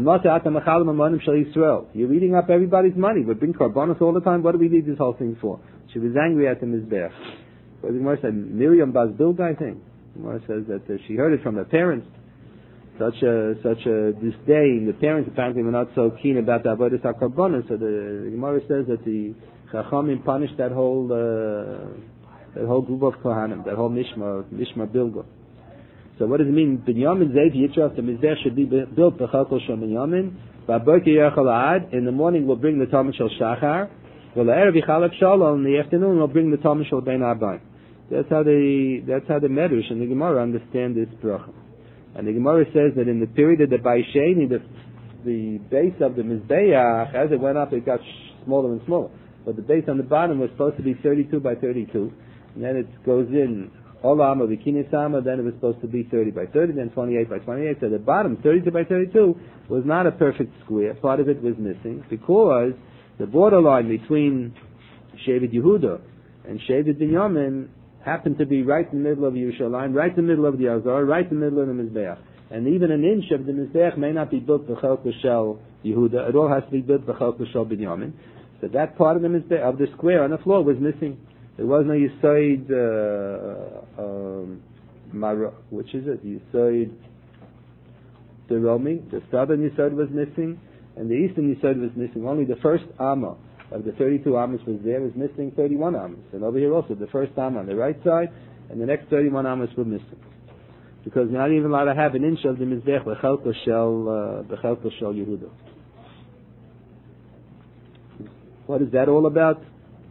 You're eating up everybody's money. We bring karbanos all the time. What do we need this whole thing for? She was angry at the mizbech. But the Gemara said Miriam Bas Bilga, I think. The Gemara says that uh, she heard it from her parents. Such a such a disdain. The parents apparently were not so keen about the avodas hakarbanos. So the, the Gemara says that the Chachamim punished that whole uh, that whole group of Kohanim, that whole Mishma Mishma Bilga. So what does it mean? Binyamin Zev Yitraf, the mizbech should be built b'chalkol shel Binyamin. Ba'boker yerachol ad. In the morning we'll bring the Talmud shel Shachar. V'la'erev yichalak shalom. In the afternoon we'll bring the Talmud shel Bein Arbaim. That's how the that's how the Medrash and the Gemara understand this bracha. And the Gemara says that in the period of the Baisheni, the the base of the mizbeach, as it went up, it got smaller and smaller. But the base on the bottom was supposed to be thirty-two by thirty-two, and then it goes in. Olam of Bikini Sama, then it was supposed to be thirty by thirty, then twenty-eight by twenty-eight. So the bottom, thirty-two by thirty-two, was not a perfect square. Part of it was missing because the borderline between Shevet Yehuda and Shevet Binyamin happened to be right in the middle of Yerushalayim, right in the middle of the Azor, right in the middle of the Mizbeach. And even an inch of the Mizbeach may not be built b'chalkos shel Yehuda. It all has to be built b'chalkos shel Binyamin. So that part of the Mizbeach, of the square on the floor, was missing. There was no Yisoid, uh, um, Mara, which is it? Yisoid Deromi. The southern Yisoid was missing, and the eastern Yisoid was missing. Only the first Amma of the thirty-two Ammas was there, was missing thirty-one Ammas. And over here also, the first Amma on the right side, and the next thirty-one Ammas were missing. Because you're not even allowed to have an inch of the Mizbech, B'chalkos shel, B'chalkos shel Yehuda. What is that all about?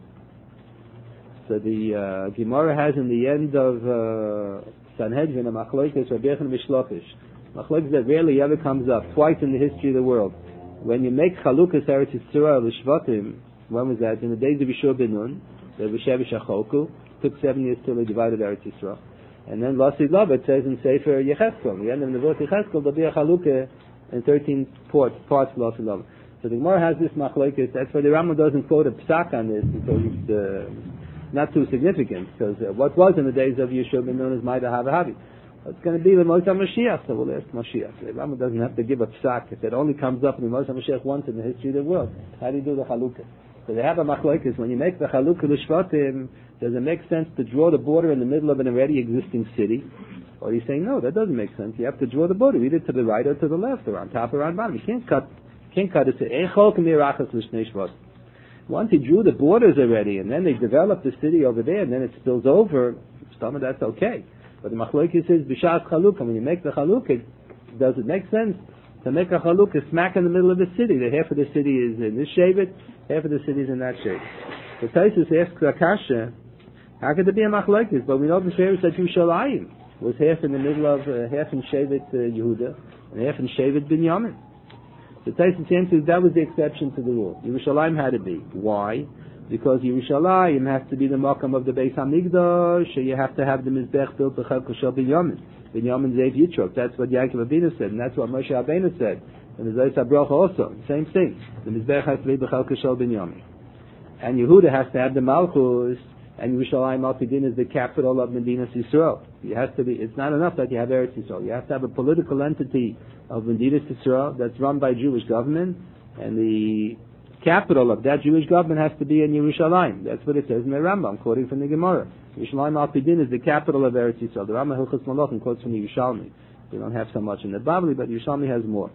So the uh, Gemara has in the end of uh, Sanhedrin a machlokes Rabbi Yochanan Mishlokish. Machlokes that rarely ever comes up, twice in the history of the world. When you make Chalukas Eretz Yisrael l'Shvatim, when was that? In the days of Yeshua ben Nun, the B'Shevish HaCholku, took seven years till they divided Eretz Yisrael. And then Lasid Lavet says in Sefer Yecheskel, the end of the Nevot Yecheskel, there'll be a Chalukah in thirteen parts, parts of Lasid Lavet. So the Gemara has this machlokes. That's why the Rambam doesn't quote a psak on this, because it's uh, not too significant, because uh, what was in the days of Yeshua ben Nun is Maida Havahavi. It's going to be the Moshe Mashiach, so we'll ask Mashiach. The Rambam doesn't have to give a psak. If it only comes up in the Moshe Mashiach once in the history of the world, how do you do the Chalukah? So they have a machlokes. When you make the Chalukah l'Shvatim, does it make sense to draw the border in the middle of an already existing city? Or you say, no, that doesn't make sense. You have to draw the border either to the right or to the left, or on top or on bottom. You can't cut, can't cut it to Echol K'mirachas l'Shnei Shvat. Once he drew the borders already, and then they developed the city over there, and then it spills over, some of that's okay. But the machlokes says, B'shas Chalukah, when you make the Chalukah, does it make sense to make a Chalukah smack in the middle of the city? That half of the city is in this Shevet, half of the city is in that Shevet. So Taisus asks Akasha, how could there be a machlokes? But we know the Shevet that Yerushalayim was half in the middle of, uh, half in Shevet uh, Yehuda, and half in Shevet Binyamin. The Taisus answers that was the exception to the rule. Yerushalayim had to be. Why? Because Yerushalayim has to be the makam of the Beis Hamikdash, so you have to have the Mizbech built b'chalkos shel Binyamin. Binyamin Zev Yitrok. That's what Yaakov Avinu said, and that's what Moshe Rabbeinu said. And the Zayis HaBrocha also, same thing. The Mizbech has to be b'chalkos shel Binyamin. And Yehuda has to have the Malchus, and Yerushalayim Al-Pidin is the capital of Medinas Yisrael. You have to be, it's not enough that you have Eretz Yisrael. You have to have a political entity of Medinas Yisrael that's run by Jewish government, and the capital of that Jewish government has to be in Yerushalayim. That's what it says in the Rambam, quoting from the Gemara. Yerushalayim Al-Pidin is the capital of Eretz Yisrael. The Rambam Hilchos Malachim quotes from the Yerushalmi. We don't have so much in the Babli, but Yerushalmi has more.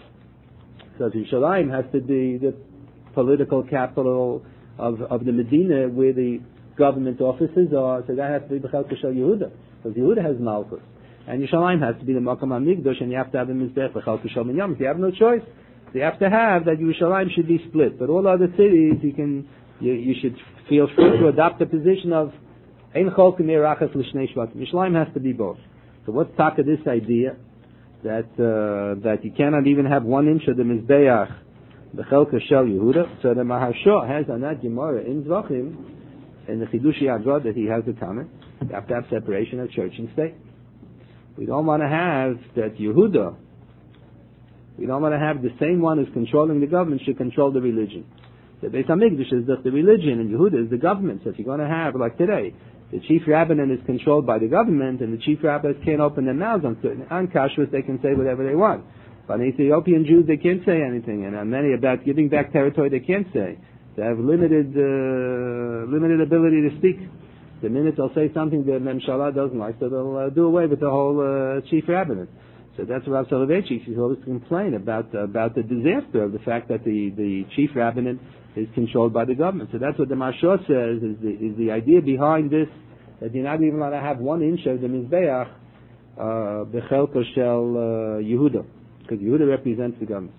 So Yerushalayim has to be the political capital of, of the Medina where the government offices are, so that has to be b'chalkos shel Yehuda, because Yehuda has Malchus. And Yerushalayim has to be the Makam HaMikdash, and you have to have the Mizbech b'chalkos shel Binyamin. You have no choice. So you have to have that Yerushalayim should be split. But all other cities, you can, you, you should feel free to adopt the position of Ein Chol K'mirachas l'Shnei Shvatim. Yerushalayim has to be both. So what's talk of this idea that uh, that you cannot even have one inch of the Mizbeach b'chalkos shel Yehuda? So the Maharsha has on that Gemara in Zvachim, in the Chidushi Agad, that he has a comment. You have to have separation of church and state. We don't want to have that Yehuda, we don't want to have the same one who's controlling the government should control the religion. The Beis HaMikdash is the, the religion, and Yehuda is the government. So if you're going to have, like today, The chief rabbinate is controlled by the government, and the chief rabbis can't open their mouths on certain on kashrus. They can say whatever they want. But on Ethiopian Jews, they can't say anything, and on many about giving back territory, they can't say. They have limited uh, limited ability to speak. The minute they'll say something the Memshalah doesn't like, so they'll uh, do away with the whole uh, chief rabbinate. So that's Rav Soloveitchik. He's always complain about uh, about the disaster of the fact that the, the chief rabbinate is controlled by the government. So that's what the Mashor says is the, is the idea behind this, that you're not even allowed to have one inch of the Mizbeach Bechelko Shel Yehuda, because Yehuda represents the government.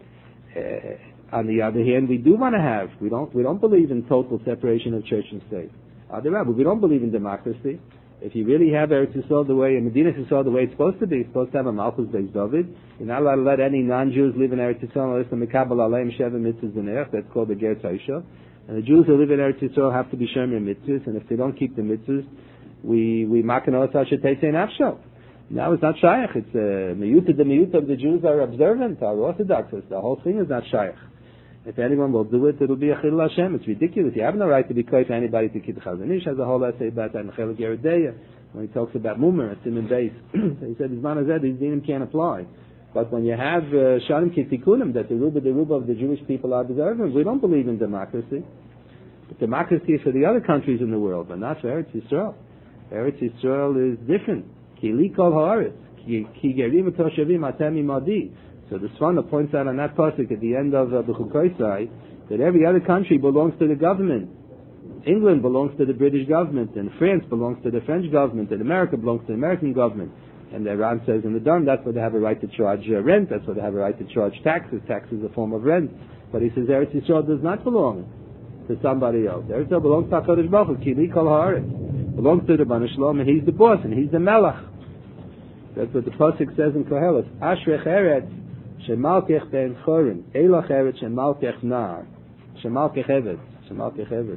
Uh, on the other hand, we do want to have, we don't we don't believe in total separation of church and state. Otherwise, we don't believe in democracy. If you really have Eretz Yisrael the way, in Medina Yisrael the way it's supposed to be, it's supposed to have a Malchus Beis David. You're not allowed to let any non-Jews live in Eretz Yisrael unless the Mekabel Aleim Sheva Mitzvahs B'Nerech. That's called the Ger Taisha. And the Jews who live in Eretz Yisrael have to be Shomer Mitzvahs, and if they don't keep the Mitzvahs, we we makan Osar Shetei Nafsho. Now it's not Shaykh. It's uh, Miyuta. The Miyuta of the Jews are observant, are Orthodox. The whole thing is not Shaykh. If anyone will do it, it'll be a Chilul Hashem. It's ridiculous. You have no right to be koif to anybody to keep the Chazon Ish. Has a whole essay about that in Chelik Yeredeya when he talks about Mumer, it's in Beis. He said, "His man has said these dinim can't apply." But when you have Shalim Kitikunim, that the ruba the ruba of the Jewish people are deserving, we don't believe in democracy. But democracy is for the other countries in the world, but not for Eretz Yisrael. Eretz Yisrael is different. Ki li kol haaretz, ki gerim v'toshavim atem imadi. So the Sfana points out on that pasuk at the end of uh, the Chukoisai that every other country belongs to the government. England belongs to the British government, and France belongs to the French government, and America belongs to the American government. And Iran says in the Dam, that's where they have a right to charge uh, rent, that's where they have a right to charge taxes. Tax is a form of rent. But he says Eretz Yisrael does not belong to somebody else. Eretz Yisrael belongs to HaKadosh Baruch Hu, Ki li kol haaretz. Belongs to the Rebbeinu Shalom, and he's the boss, and he's the Melech. That's what the pasuk says in Koheles. Ashrech Eretz Shemalkech ben Chorin, Eilach Eretz Shemalkech Nar, Shemalkech Evet, Shemalkech Evet,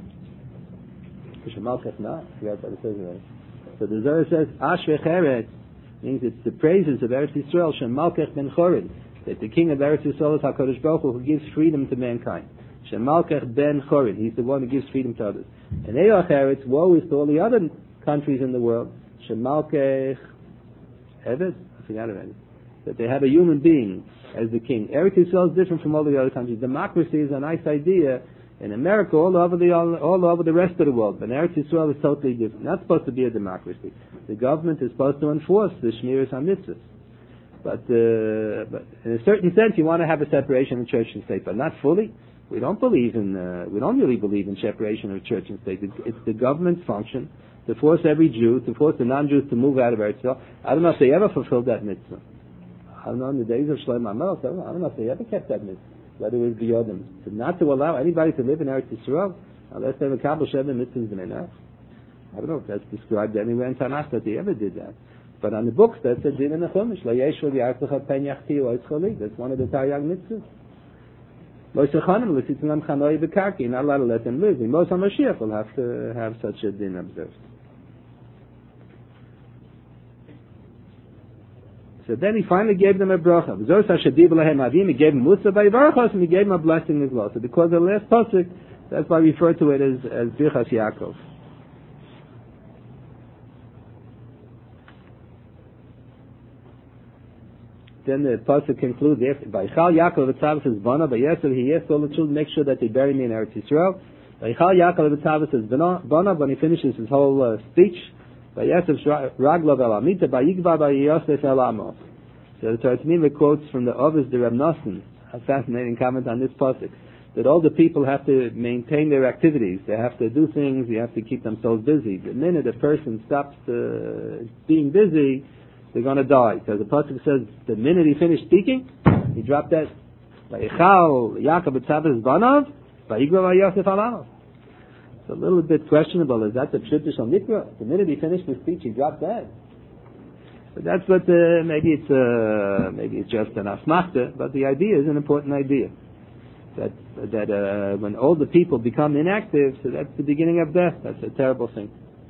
Shemalkech Nar. That's what it says there. So the Zohar says Ashrech Eretz means it's the praises of Eretz Yisrael, Shemalkech ben Chorin, that the king of Eretz Yisrael is HaKadosh Baruch Hu, who gives freedom to mankind. Shemalkech ben Chorin, he's the one who gives freedom to others. And Eilach Eretz, woe is to all the other countries in the world. Shemalkech Evet, I forgot about it. That they have a human being as the king. Eretz Yisrael is different from all the other countries. Democracy is a nice idea in America, all over the all, all over the rest of the world. But Eretz Yisrael is totally different. Not supposed to be a democracy. The government is supposed to enforce the Shmiras HaMitzvahs. But, uh, but in a certain sense, you want to have a separation of church and state, but not fully. We don't believe in. Uh, we don't really believe in separation of church and state. It, it's the government's function to force every Jew, to force the non-Jews to move out of Eretz Yisrael. I don't know if they ever fulfilled that mitzvah. I don't know in the days of Shlomo Melech, I don't know if they ever kept that mitzvah. Whether it was B'yodim, so not to allow anybody to live in Eretz Yisrael unless they have a Kabbalah Sheva mitzvahs b'neinach. I don't know if that's described anywhere in Tanakh that they ever did that. But on the books, that's a din in the Chumash. Lo yeshul yartzecha pen yachti lo yitzcholi. That's one of the Taryag mitzvahs. Lo yisachanim lo sitzilam chanoi b'karki. You're not allowed to let them live. In Moshe HaMashiach will have to have such a din observed. So then he finally gave them a bracha. He gave them Musa by Varachos, and he gave them a blessing as well. So because of the last pasuk, that's why I refer to it as, as Birchas Yaakov. Then the pasuk concludes, by Chal Yaakov v'tzavos says Bana, by Yosef he asked all the children, make sure that they bury me in Eretz Yisrael. By Chal Yaakov v'tzavos says Bana, when he finishes his whole uh, speech, by Yosef's Raglav el Amita, by Yigva by Yosef el Amos. So the Torah Tanima quotes from the Ovis the Reb Nosson, a fascinating comment on this pasuk, that all the people have to maintain their activities. They have to do things. They have to keep themselves busy. The minute a person stops uh, being busy, they're going to die. So the pasuk says, the minute he finished speaking, he dropped dead. By Yechal Yaakov B'Tzavos Banav, by Yigva by Yosef el Amos. It's a little bit questionable. Is that the Pshutish on Mikra? The minute he finished his speech, he dropped dead. But that's what, uh, maybe it's, uh, maybe it's just an asmachta, but the idea is an important idea. That, that, uh, when older people become inactive, so that's the beginning of death. That's a terrible thing.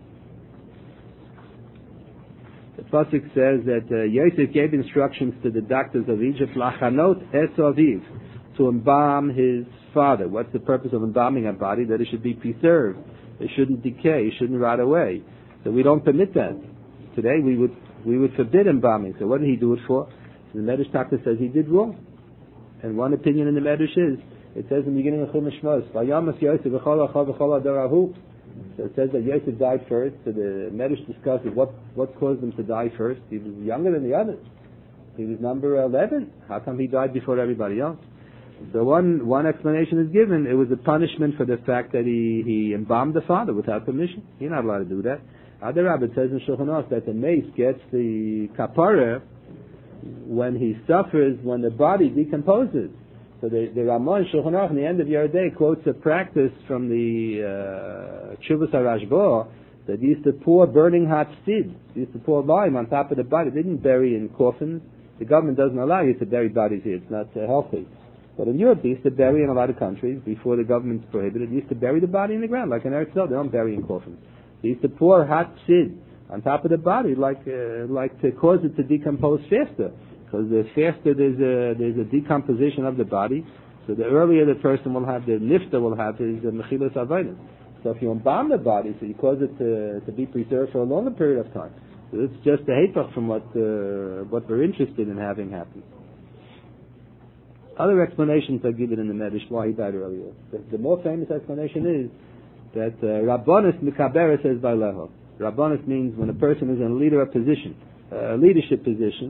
The pasuk says that, uh, Yosef gave instructions to the doctors of Egypt, lachanot es aviv, to embalm his father. What's the purpose of embalming a body? That it should be preserved. It shouldn't decay. It shouldn't rot away. So we don't permit that. Today we would we would forbid embalming. So what did he do it for? So the Medrash Taka says he did wrong. And one opinion in the Medrash is, it says in the beginning of Chumash Shmos, Vayamas Yosef v'chol achal v'chol adorahu. So it says that Yosef died first. So the Medrash discusses what, what caused him to die first. He was younger than the others. He was number eleven. How come he died before everybody else? So one one explanation is given. It was a punishment for the fact that he, he embalmed the father without permission. You're not allowed to do that. Other Rabbit says in Shulchan Aruch that the mace gets the kapara when he suffers, when the body decomposes. So the, the Ramah in Shulchan Aruch in the end of Yeridei quotes a practice from the Chuvas HaRashba that used to pour burning hot seed. They used to pour lime on top of the body. They didn't bury in coffins. The government doesn't allow you to bury bodies here. It's not uh, healthy. But in Europe, they used to bury in a lot of countries before the government's prohibited. They used to bury the body in the ground, like in Eretz Yisrael. They don't bury in coffins. They used to pour hot seed on top of the body, like uh, like to cause it to decompose faster. Because the faster there's a there's a decomposition of the body, so the earlier the person will have, the nifta will have his uh, mechilas avodah. So if you embalm the body, so you cause it to, to be preserved for a longer period of time. So it's just a hatach from what uh, what we're interested in having happen. Other explanations are given in the Medrash why he died earlier. The, the more famous explanation is that uh, Rabbanis Mikaberes says by leho. Rabbanis means when a person is in a leader position, a uh, leadership position.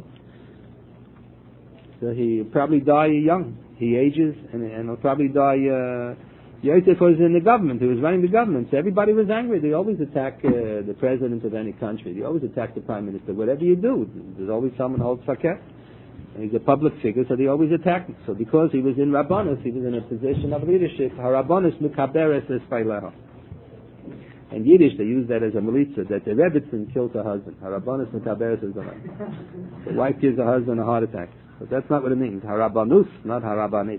So he probably die young. He ages and, and he'll probably die. Uh, Yosef was in the government. He was running the government. So everybody was angry. They always attack uh, the president of any country. They always attack the prime minister. Whatever you do, there's always someone holds fakir. He's a public figure, so they always attack him. So because he was in Rabbanos, he was in a position of leadership. Harabbanos Mikaberes Espaileho. In Yiddish, they use that as a melitza, that the Rebbitzin kills her husband. Harabbanos Mikaberes is the wife gives her husband a heart attack. But that's not what it means. Harabbanus, not Harabbanis.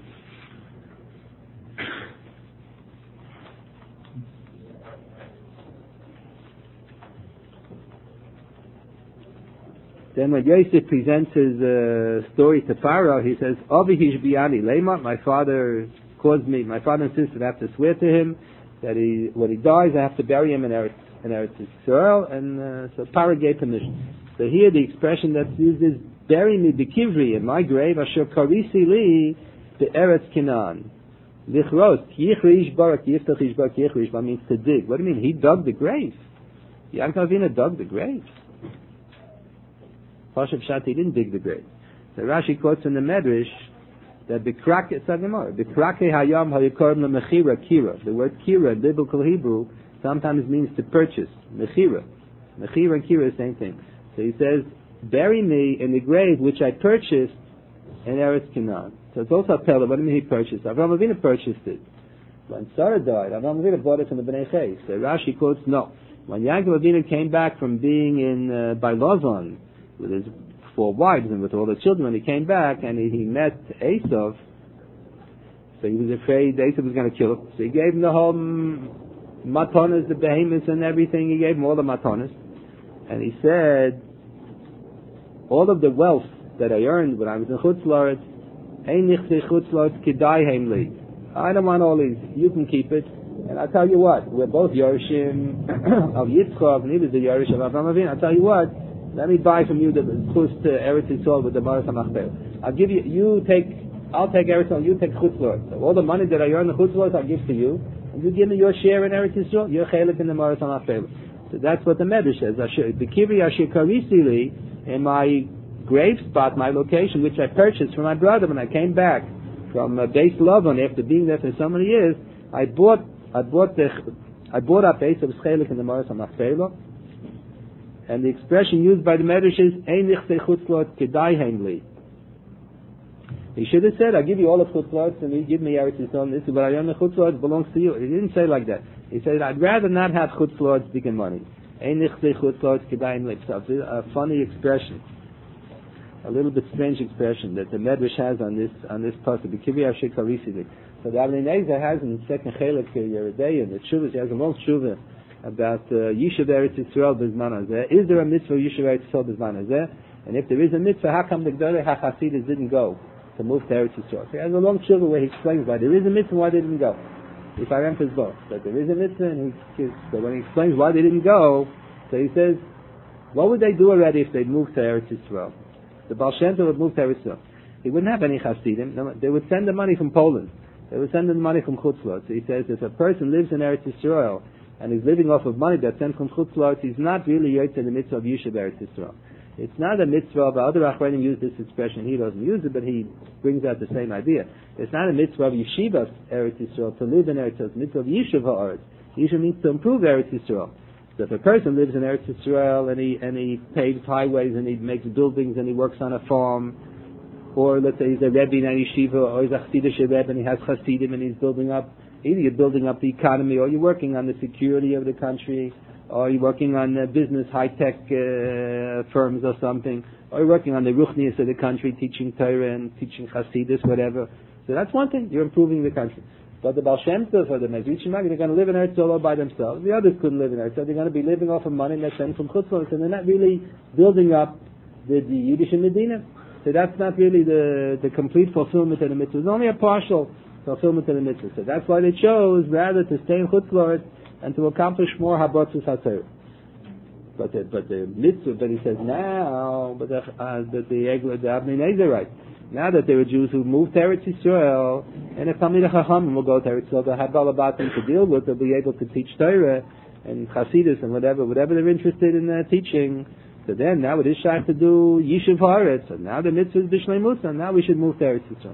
Then when Yosef presents his uh, story to Pharaoh, he says, Avi hishbiani lema, my father caused me, my father insisted I have to swear to him that he, when he dies, I have to bury him in Eretz, in Eretz Yisrael, and uh, so Pharaoh gave permission. So here the expression that's used is, bury me b'kivri, in my grave, asher karisi li be'eretz Canaan. Lichros, yichri ishbarak, yiftach ishbarak, yichri ishbarak means to dig. What do you mean? He dug the grave. Yaakov Avinu dug the grave. Pashav Shat, he didn't dig the grave. So Rashi quotes in the Medrash that Bikrake, it's a Gemara, Bikrake hayam hayikorim lemechira kira. The word kira in biblical Hebrew sometimes means to purchase. Mechira. Mechira and kira are the same thing. So he says, bury me in the grave which I purchased in Eretz Canaan. So it's also a pella. What do you mean he purchased? Avraham Avinu purchased it. When Sarah died, Avraham Avinu bought it from the Bnei Chay. So Rashi quotes, no. When Yaakov Avinu came back from being in uh, by Lavan, with his four wives and with all the children, when he came back and he, he met Esav, so he was afraid Esav was going to kill him. So he gave him the whole matonas, the behemoths and everything. He gave him all the matonas. And he said, all of the wealth that I earned when I was in Chutz La'aretz, Ein nichse Chutz La'aretz kedai heim li. I don't want all these. You can keep it. And I'll tell you what, we're both Yerushim of Yitzchak, and he was the Yerush of Avraham Avinu. I'll tell you what, let me buy from you the Chutz to Eretz Yisrael with the Maras HaMachpelah. I'll give you, you take, I'll take Eretz Yisrael, you take Chutz La'aretz. So all the money that I earn in Chutz La'aretz, I'll give to you, and you give me your share in Eretz Yisrael, your chelik in the Maras HaMachpelah. So that's what the Medrash says. The Kivri Asher Karisili, in my grave spot, my location, which I purchased from my brother when I came back from uh, Beis Lavan after being there for so many years, I bought, I bought the, I bought up Beis of chelik in the Maras HaMachpelah. And the expression used by the Medrash is, Ein nichse Chutz La'aretz kedai heim li. He should have said, I'll give you all of Chutz La'aretz and you give me Eretz Yisrael, this is what I own, the Chutz La'aretz belongs to you. He didn't say like that. He said, I'd rather not have Chutz La'aretz big in money. Ein nichse Chutz La'aretz kedai heim li. A funny expression. A little bit strange expression that the Medrash has on this, on this pasuk. B'kivi Asher Karisi. So the Avnei Nezer has in the second Chelek Yeridei, and the Shuvah, he has a long Shuvah about uh, Yishuv Eretz Yisrael B'zman Hazeh. Is there a mitzvah Yishuv Eretz Yisrael B'zman Hazeh? And if there is a mitzvah, how come the Gdolei HaChasidus didn't go to move to Eretz Yisrael? So he has a long shuvah where he explains why there is a mitzvah, why they didn't go. If I remember both, that there is a mitzvah, and he, so when he explains why they didn't go, So he says, what would they do already if they'd moved to Eretz Yisrael? The Baal Shem Tov would move to Eretz Yisrael. He wouldn't have any Hasidim. No, they would send the money from Poland. They would send the money from Chutz La'aretz. So he says, if a person lives in Eretz Yisrael and is living off of money that's sent from Chutz La'aretz, he's not really Yotze the mitzvah of Yishuv Eretz Yisrael. It's not a mitzvah, but other Achronim use this expression. He doesn't use it, but he brings out the same idea. It's not a mitzvah of Yeshivas Eretz Yisrael, to live in Eretz Yisrael. It's a mitzvah of Yishuv Ha'aretz. Yishuv means to improve Eretz Yisrael. So if a person lives in Eretz Yisrael and he, and he paves highways and he makes buildings and he works on a farm, or let's say he's a Rebbe in a yeshiva, or he's a Chassidish Rebbe and he has Chassidim and he's building up, either you're building up the economy, or you're working on the security of the country, or you're working on uh, business, high-tech uh, firms or something, or you're working on the Ruchnias of the country, teaching Torah and teaching Chassidus, whatever. So that's one thing, you're improving the country. But the Baal Shem Tov or the Mezritch Magid, they're going to live in Eretz Yisrael by themselves. The others couldn't live in Eretz Yisrael. They're going to be living off of money that's sent from Chutz La'aretz, and they're not really building up the, the Yiddish Medina. So that's not really the, the complete fulfillment of the mitzvah. It's only a partial fulfillment of the mitzvah. So that's why they chose rather to stay in Chutz La'aretz and to accomplish more Habotzos HaTorah. But the, but the mitzvah, but he says now, but the, uh, the, the, the Avnei Nezer right. Now that there were Jews who moved to Eretz Yisrael, and if Talmidei Chachamim will go to Eretz Yisrael, they'll have Balabatim to deal with, they'll be able to teach Torah and Chassidus and whatever, whatever they're interested in uh, teaching. So then, now it is shach to do Yishuv Haaretz, and now the mitzvah is B'Shleimus, and now we should move to Eretz Yisrael.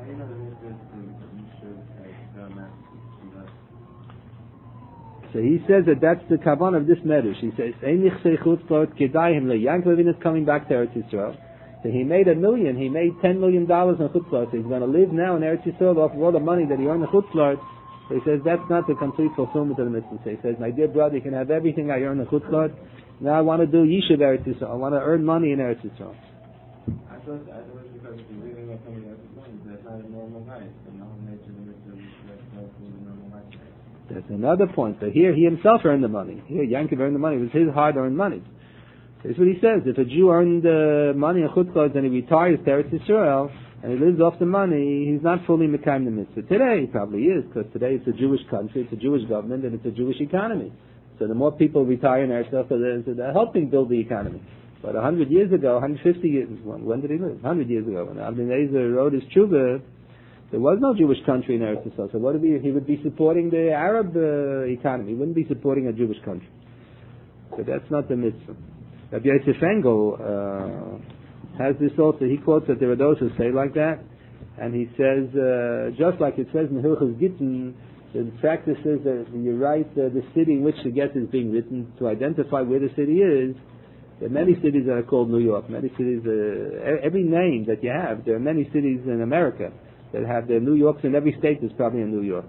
So he says that that's the kavan of this medrash. He says, Einich Seichut Klot Kedayim LeYankov Avinu is coming back to Eretz Yisrael. So he made a million, he made ten million dollars in Chutz La'aretz. So he's going to live now in Eretz Yisrael off of all the money that he earned in Chutz La'aretz. So he says that's not the complete fulfillment of the mitzvah. So he says, my dear brother, you can have everything I earned in Chutz La'aretz. Now I want to do Yishuv Eretz Yisrael. I want to earn money in Eretz Yisrael. I thought, I thought it was because you're living off somebody else's money. That's not a normal life. The normal nature of the mitzvah is that's the normal life. That's another point. So here he himself earned the money. Here Yankov earned the money. It was his hard-earned money. That's what he says. If a Jew earned uh, money in Chutz La'aretz and he retires to Eretz Yisrael and he lives off the money, he's not fully mekayim the mitzvah. Today he probably is, because today it's a Jewish country, it's a Jewish government, and it's a Jewish economy. So the more people retire in Eretz Yisrael, so they're, so they're helping build the economy. But a hundred years ago, one hundred fifty years, when, when did he live? A hundred years ago, when Avnei Nezer wrote his Tshuva, there was no Jewish country in Eretz Yisrael. So what would he, he would be supporting the Arab uh, economy. He wouldn't be supporting a Jewish country. So that's not the mitzvah. Rabbi Yosef Engel uh, has this also. He quotes that there are those who say like that, and he says, uh, just like it says in Hilchos Gittin, the practice is that you write uh, the city in which the get is being written to identify where the city is. There are many cities that are called New York. Many cities, uh, every name that you have, there are many cities in America that have their New Yorks, and every state is probably in New York.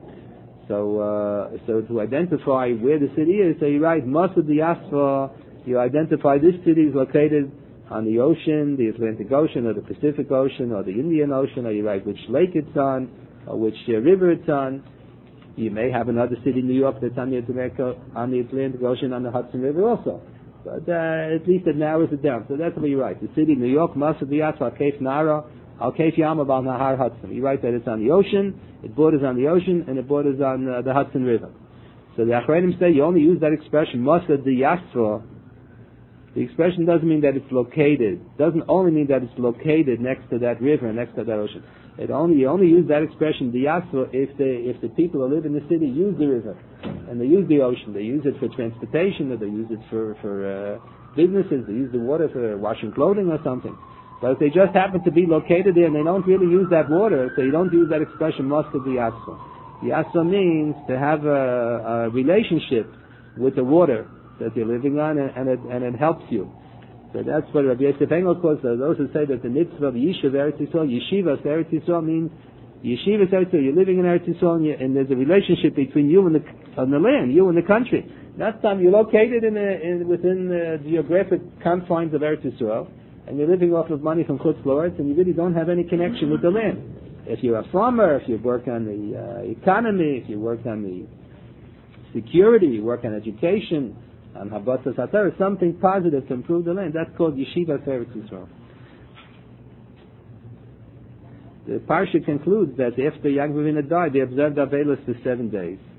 So, uh, so to identify where the city is, so you write Masud Yasfa. You identify this city is located on the ocean, the Atlantic Ocean, or the Pacific Ocean, or the Indian Ocean, or you write which lake it's on, or which uh, river it's on. You may have another city, New York, that's on the Atlantic, on the Atlantic Ocean, on the Hudson River also. But uh, at least it narrows it down. So that's what you write. The city, New York, Masad Yasfa, Al Kaif Nara, Al Kaif Yam Abal Nahar Hudson. You write that it's on the ocean, it borders on the ocean, and it borders on uh, the Hudson River. So the Achronim say you only use that expression, Masad Yasfa. The expression doesn't mean that it's located. Doesn't only mean that it's located next to that river, next to that ocean. It only you only use that expression diyasva if the if the people who live in the city use the river and they use the ocean. They use it for transportation, or they use it for for uh, businesses. They use the water for washing clothing or something. But if they just happen to be located there and they don't really use that water, so you don't use that expression must of diyasva. Diyasva means to have a, a relationship with the water that you're living on, and, and it and it helps you. So that's what Rabbi Yosef Engel calls. So those who say that the mitzvah of Yishuv Eretz Yisrael, Yeshivas Eretz Yisrael means Yeshivas Eretz Yisrael. You're living in Eretz Yisrael, and, and there's a relationship between you and the and the land, you and the country. That time you're located in, a, in within the geographic confines of Eretz Yisrael, and you're living off of money from Chutz La'aretz, and you really don't have any connection with the land. If you're a farmer, if you work on the uh, economy, if you work on the security, you work on education, and Habatzos HaTorah, something positive to improve the land. That's called Yeshiva Eretz Yisrael. The parsha concludes that after Yaakov Avinu died, they observed Avelos for seven days.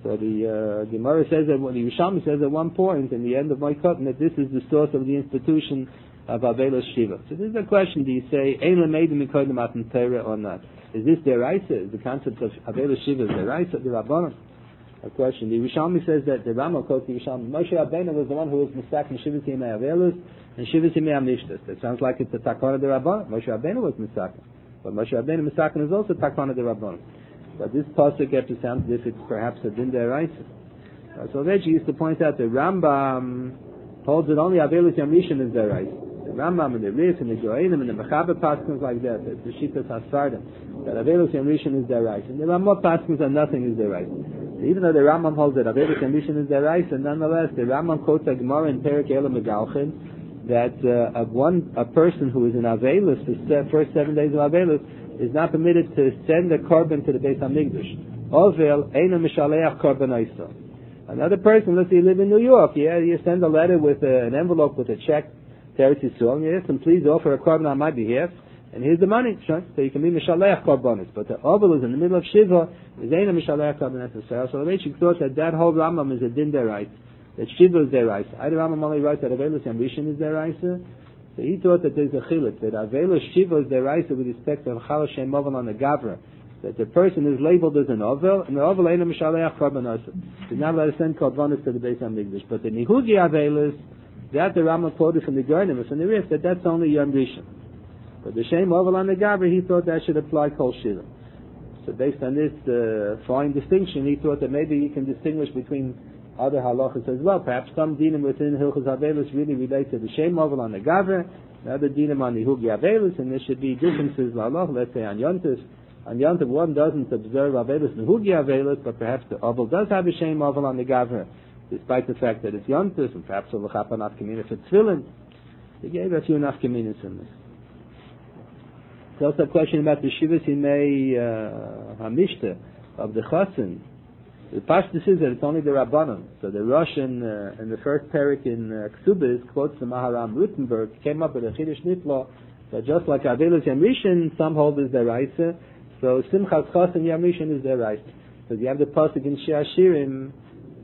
So the uh, Gemara says that when the Yerushalmi says at one point in the end of my cotton that this is the source of the institution of Avelos Shiva. So this is the question: do you say Ein Lameidim Mikodim Matan Torah or not? Is this deraisa? Is the concept of Avelos Shiva deraisa the Rabbanon? A question. The Yerushalmi says that the Rama quotes the Yerushalmi. Moshe Rabbeinu was the one who was mistaken Shivas Yimei Avelos and Shivas Yimei Amishtas. That sounds like it's a takana de Rabbanon. Moshe Rabbeinu was mistaken, but Moshe Rabbeinu mistaken is also takana de Rabbanon. But this pasuk gets to sound as if it's perhaps a din deraisa. Uh, so Reggie used to point out the Rambam holds that only Avelos Yamrishon is deraisa. The Rambam and the Rif and the Goinim and the Mechaber paskins like that. The Shitas Hasfardim that Avelos Yamrishon is deraisa. And the Ramah paskins that nothing is deraisa. Even though the Rambam holds that Avelos Yamrishon is deraisa, nonetheless the Rambam quotes a Gemara in Perek Ela Megalchin that uh, a one a person who is in Avelos the first seven days of Avelos is not permitted to send a korban to the Beit HaMikdash. Ovel eina mishaleach korban oisa. Another person, let's say you live in New York, yeah, you send a letter with a, an envelope with a check to Eretz Yisrael, and you ask them, please offer a korban on my behalf, and here's the money, so you can be mishaleach korbanos. But the ovel is in the middle of Shiva, is eina mishaleach korban oisa. So the Rishik thought that that whole Rambam is a din deraisa, that Shiva is deraisa. Either Rambam only writes that Avelos Yamrishon is deraisa. So he thought that there's a chiluk, that Avelos Shiva is deraisa with respect to Chal Shem Ovel on the Gavra, that the person is labeled as an Ovel, and the Ovel ain't a Mishaleach Korban Osa. Did not let us send Korbanos to the Beis HaMikdash. But the Nihugi Avelos, that the Rama quoted from the Garnimus and the Rif, that that's only Yom Rishon. But the Shem Ovel on the Gavra, he thought that should apply Kol Shiva. So based on this uh, fine distinction, he thought that maybe you can distinguish between other halachas as well. Perhaps some dinim within Hilchos Avelos really relate to the Shem Ovel on the Gavra, the other dinim on the Hugi Avelos, and there should be differences, halach, let's say on Yontif. On Yontif one doesn't observe Avelos and Hugi Avelos, but perhaps the Ovel does have a Shem Ovel on the Gavra, despite the fact that it's Yontif, and perhaps it'll happen nafkamina for Tefillin. He gave a few nafkaminas in this. There's also a question about the Shivas Yimei uh, Hamishta of the Chassan. The Pashtus is that it's only the Rabbanon. So the Rosh in, uh, in the first parak in uh, Ksubis quotes the Maharam Rutenberg, came up with a Chiddush Niflo that just like Avelos Yamrishon, some hold is deraisa, so Simchas Chassan Yamrishon is deraisa. So you have the pasuk in Shir Hashirim,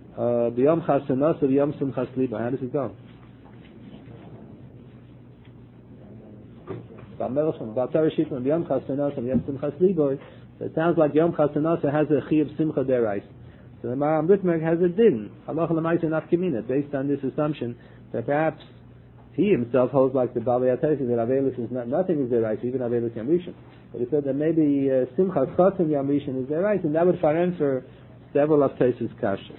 B'yom Chasanos of Yom Simchas Liba. How does it go? B'yom Chasanos of Yom Simchas Liba. It sounds like Yom Chasanos has a Chi of Simcha deraisa. So the Maharam Ritmerg has a din, halacha l'maisa nafkamina, based on this assumption that perhaps he himself holds like the Bali Atayis, that Avelos is not, nothing is deraisa, even Avelos Yamrishon. But he said that maybe uh, Simchas Chassan Yamrishon is deraisa, and that would faren for several of Taisus Kashas.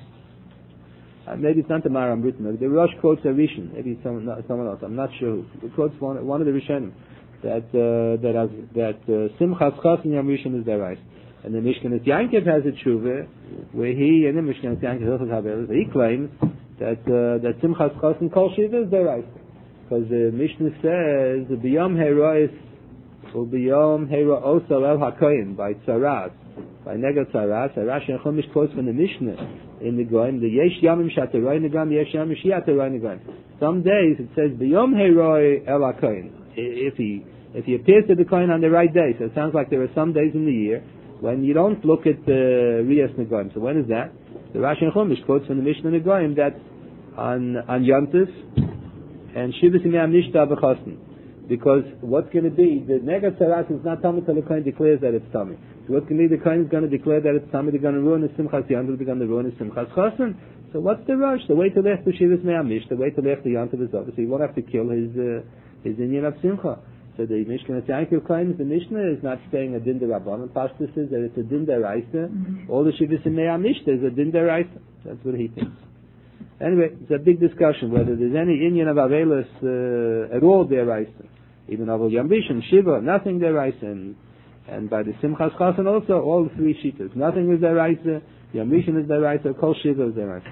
Uh, maybe it's not the Maharam Ritmerg. The Rosh quotes a Rishon, maybe some, not, someone else, I'm not sure who. He quotes one, one of the Rishonim that uh, that uh, that uh, Simchas Chassan Yamrishon is deraisa. And the Mishkanas Yankiv has a tshuva where he, in the Mishkanas Yankiv, he claims that uh, that Simchas Chassan Kol Shiva is deraisa, because the Mishnah says B'yom Herois or B'yom Hero Osel El Hakoyin by Tzaras, by Nega Tzaras. Rashi and Chumash quotes from the Mishnah in the Goyim, the Yesh Yamim Shateroy Negam, Yesh Yamim Shiateroy Negam. Some days it says B'yom Heroi El Hakoyin, if he if he appears to the coin on the right day. So it sounds like there are some days in the year when you don't look at the Riyas Negoim. So when is that? The Rashi and Chumash quotes from the Mishnah Negoim that on on Yontif and Shivas Yimei Nishta B'Chasn. Because what's going to be, the Nega Tzaras is not Tamid till the Kohen declares that it's Tamid. So what's going to be, the Kohen is going to declare that it's Tamid, they're going to ruin the Simchas Yontif, they're going to ruin the Simchas Chasn. So what's the rush? The way to left to Shivas Yimei Nishta, the way to left to Yontif is obviously you won't have to kill his uh, his Inyan of Simcha. So the Mishkan Yankiv claims the Mishnah is not saying a din derabbanan. Pashtus says that it's a din deraisa. Mm-hmm. All the Shivas Yimei Nishta is a din deraisa. That's what he thinks. Anyway, it's a big discussion whether there's any Inyan of Avelos uh, at all deraisa. Even Aval Yom Rishon, Shiva, nothing deraisa, and and by the Simchas Chassan also all the three shitas. Nothing is deraisa. Yom Rishon is deraisa. Kol Shiva is deraisa.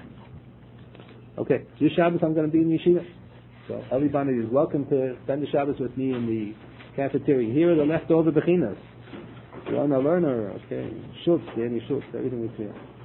Okay, this Shabbos I'm going to be in Yeshiva. So everybody is welcome to spend the Shabbos with me in the cafeteria. Here are the leftover bechinas. If you're a learner, okay, schutz, any schutz, everything is here.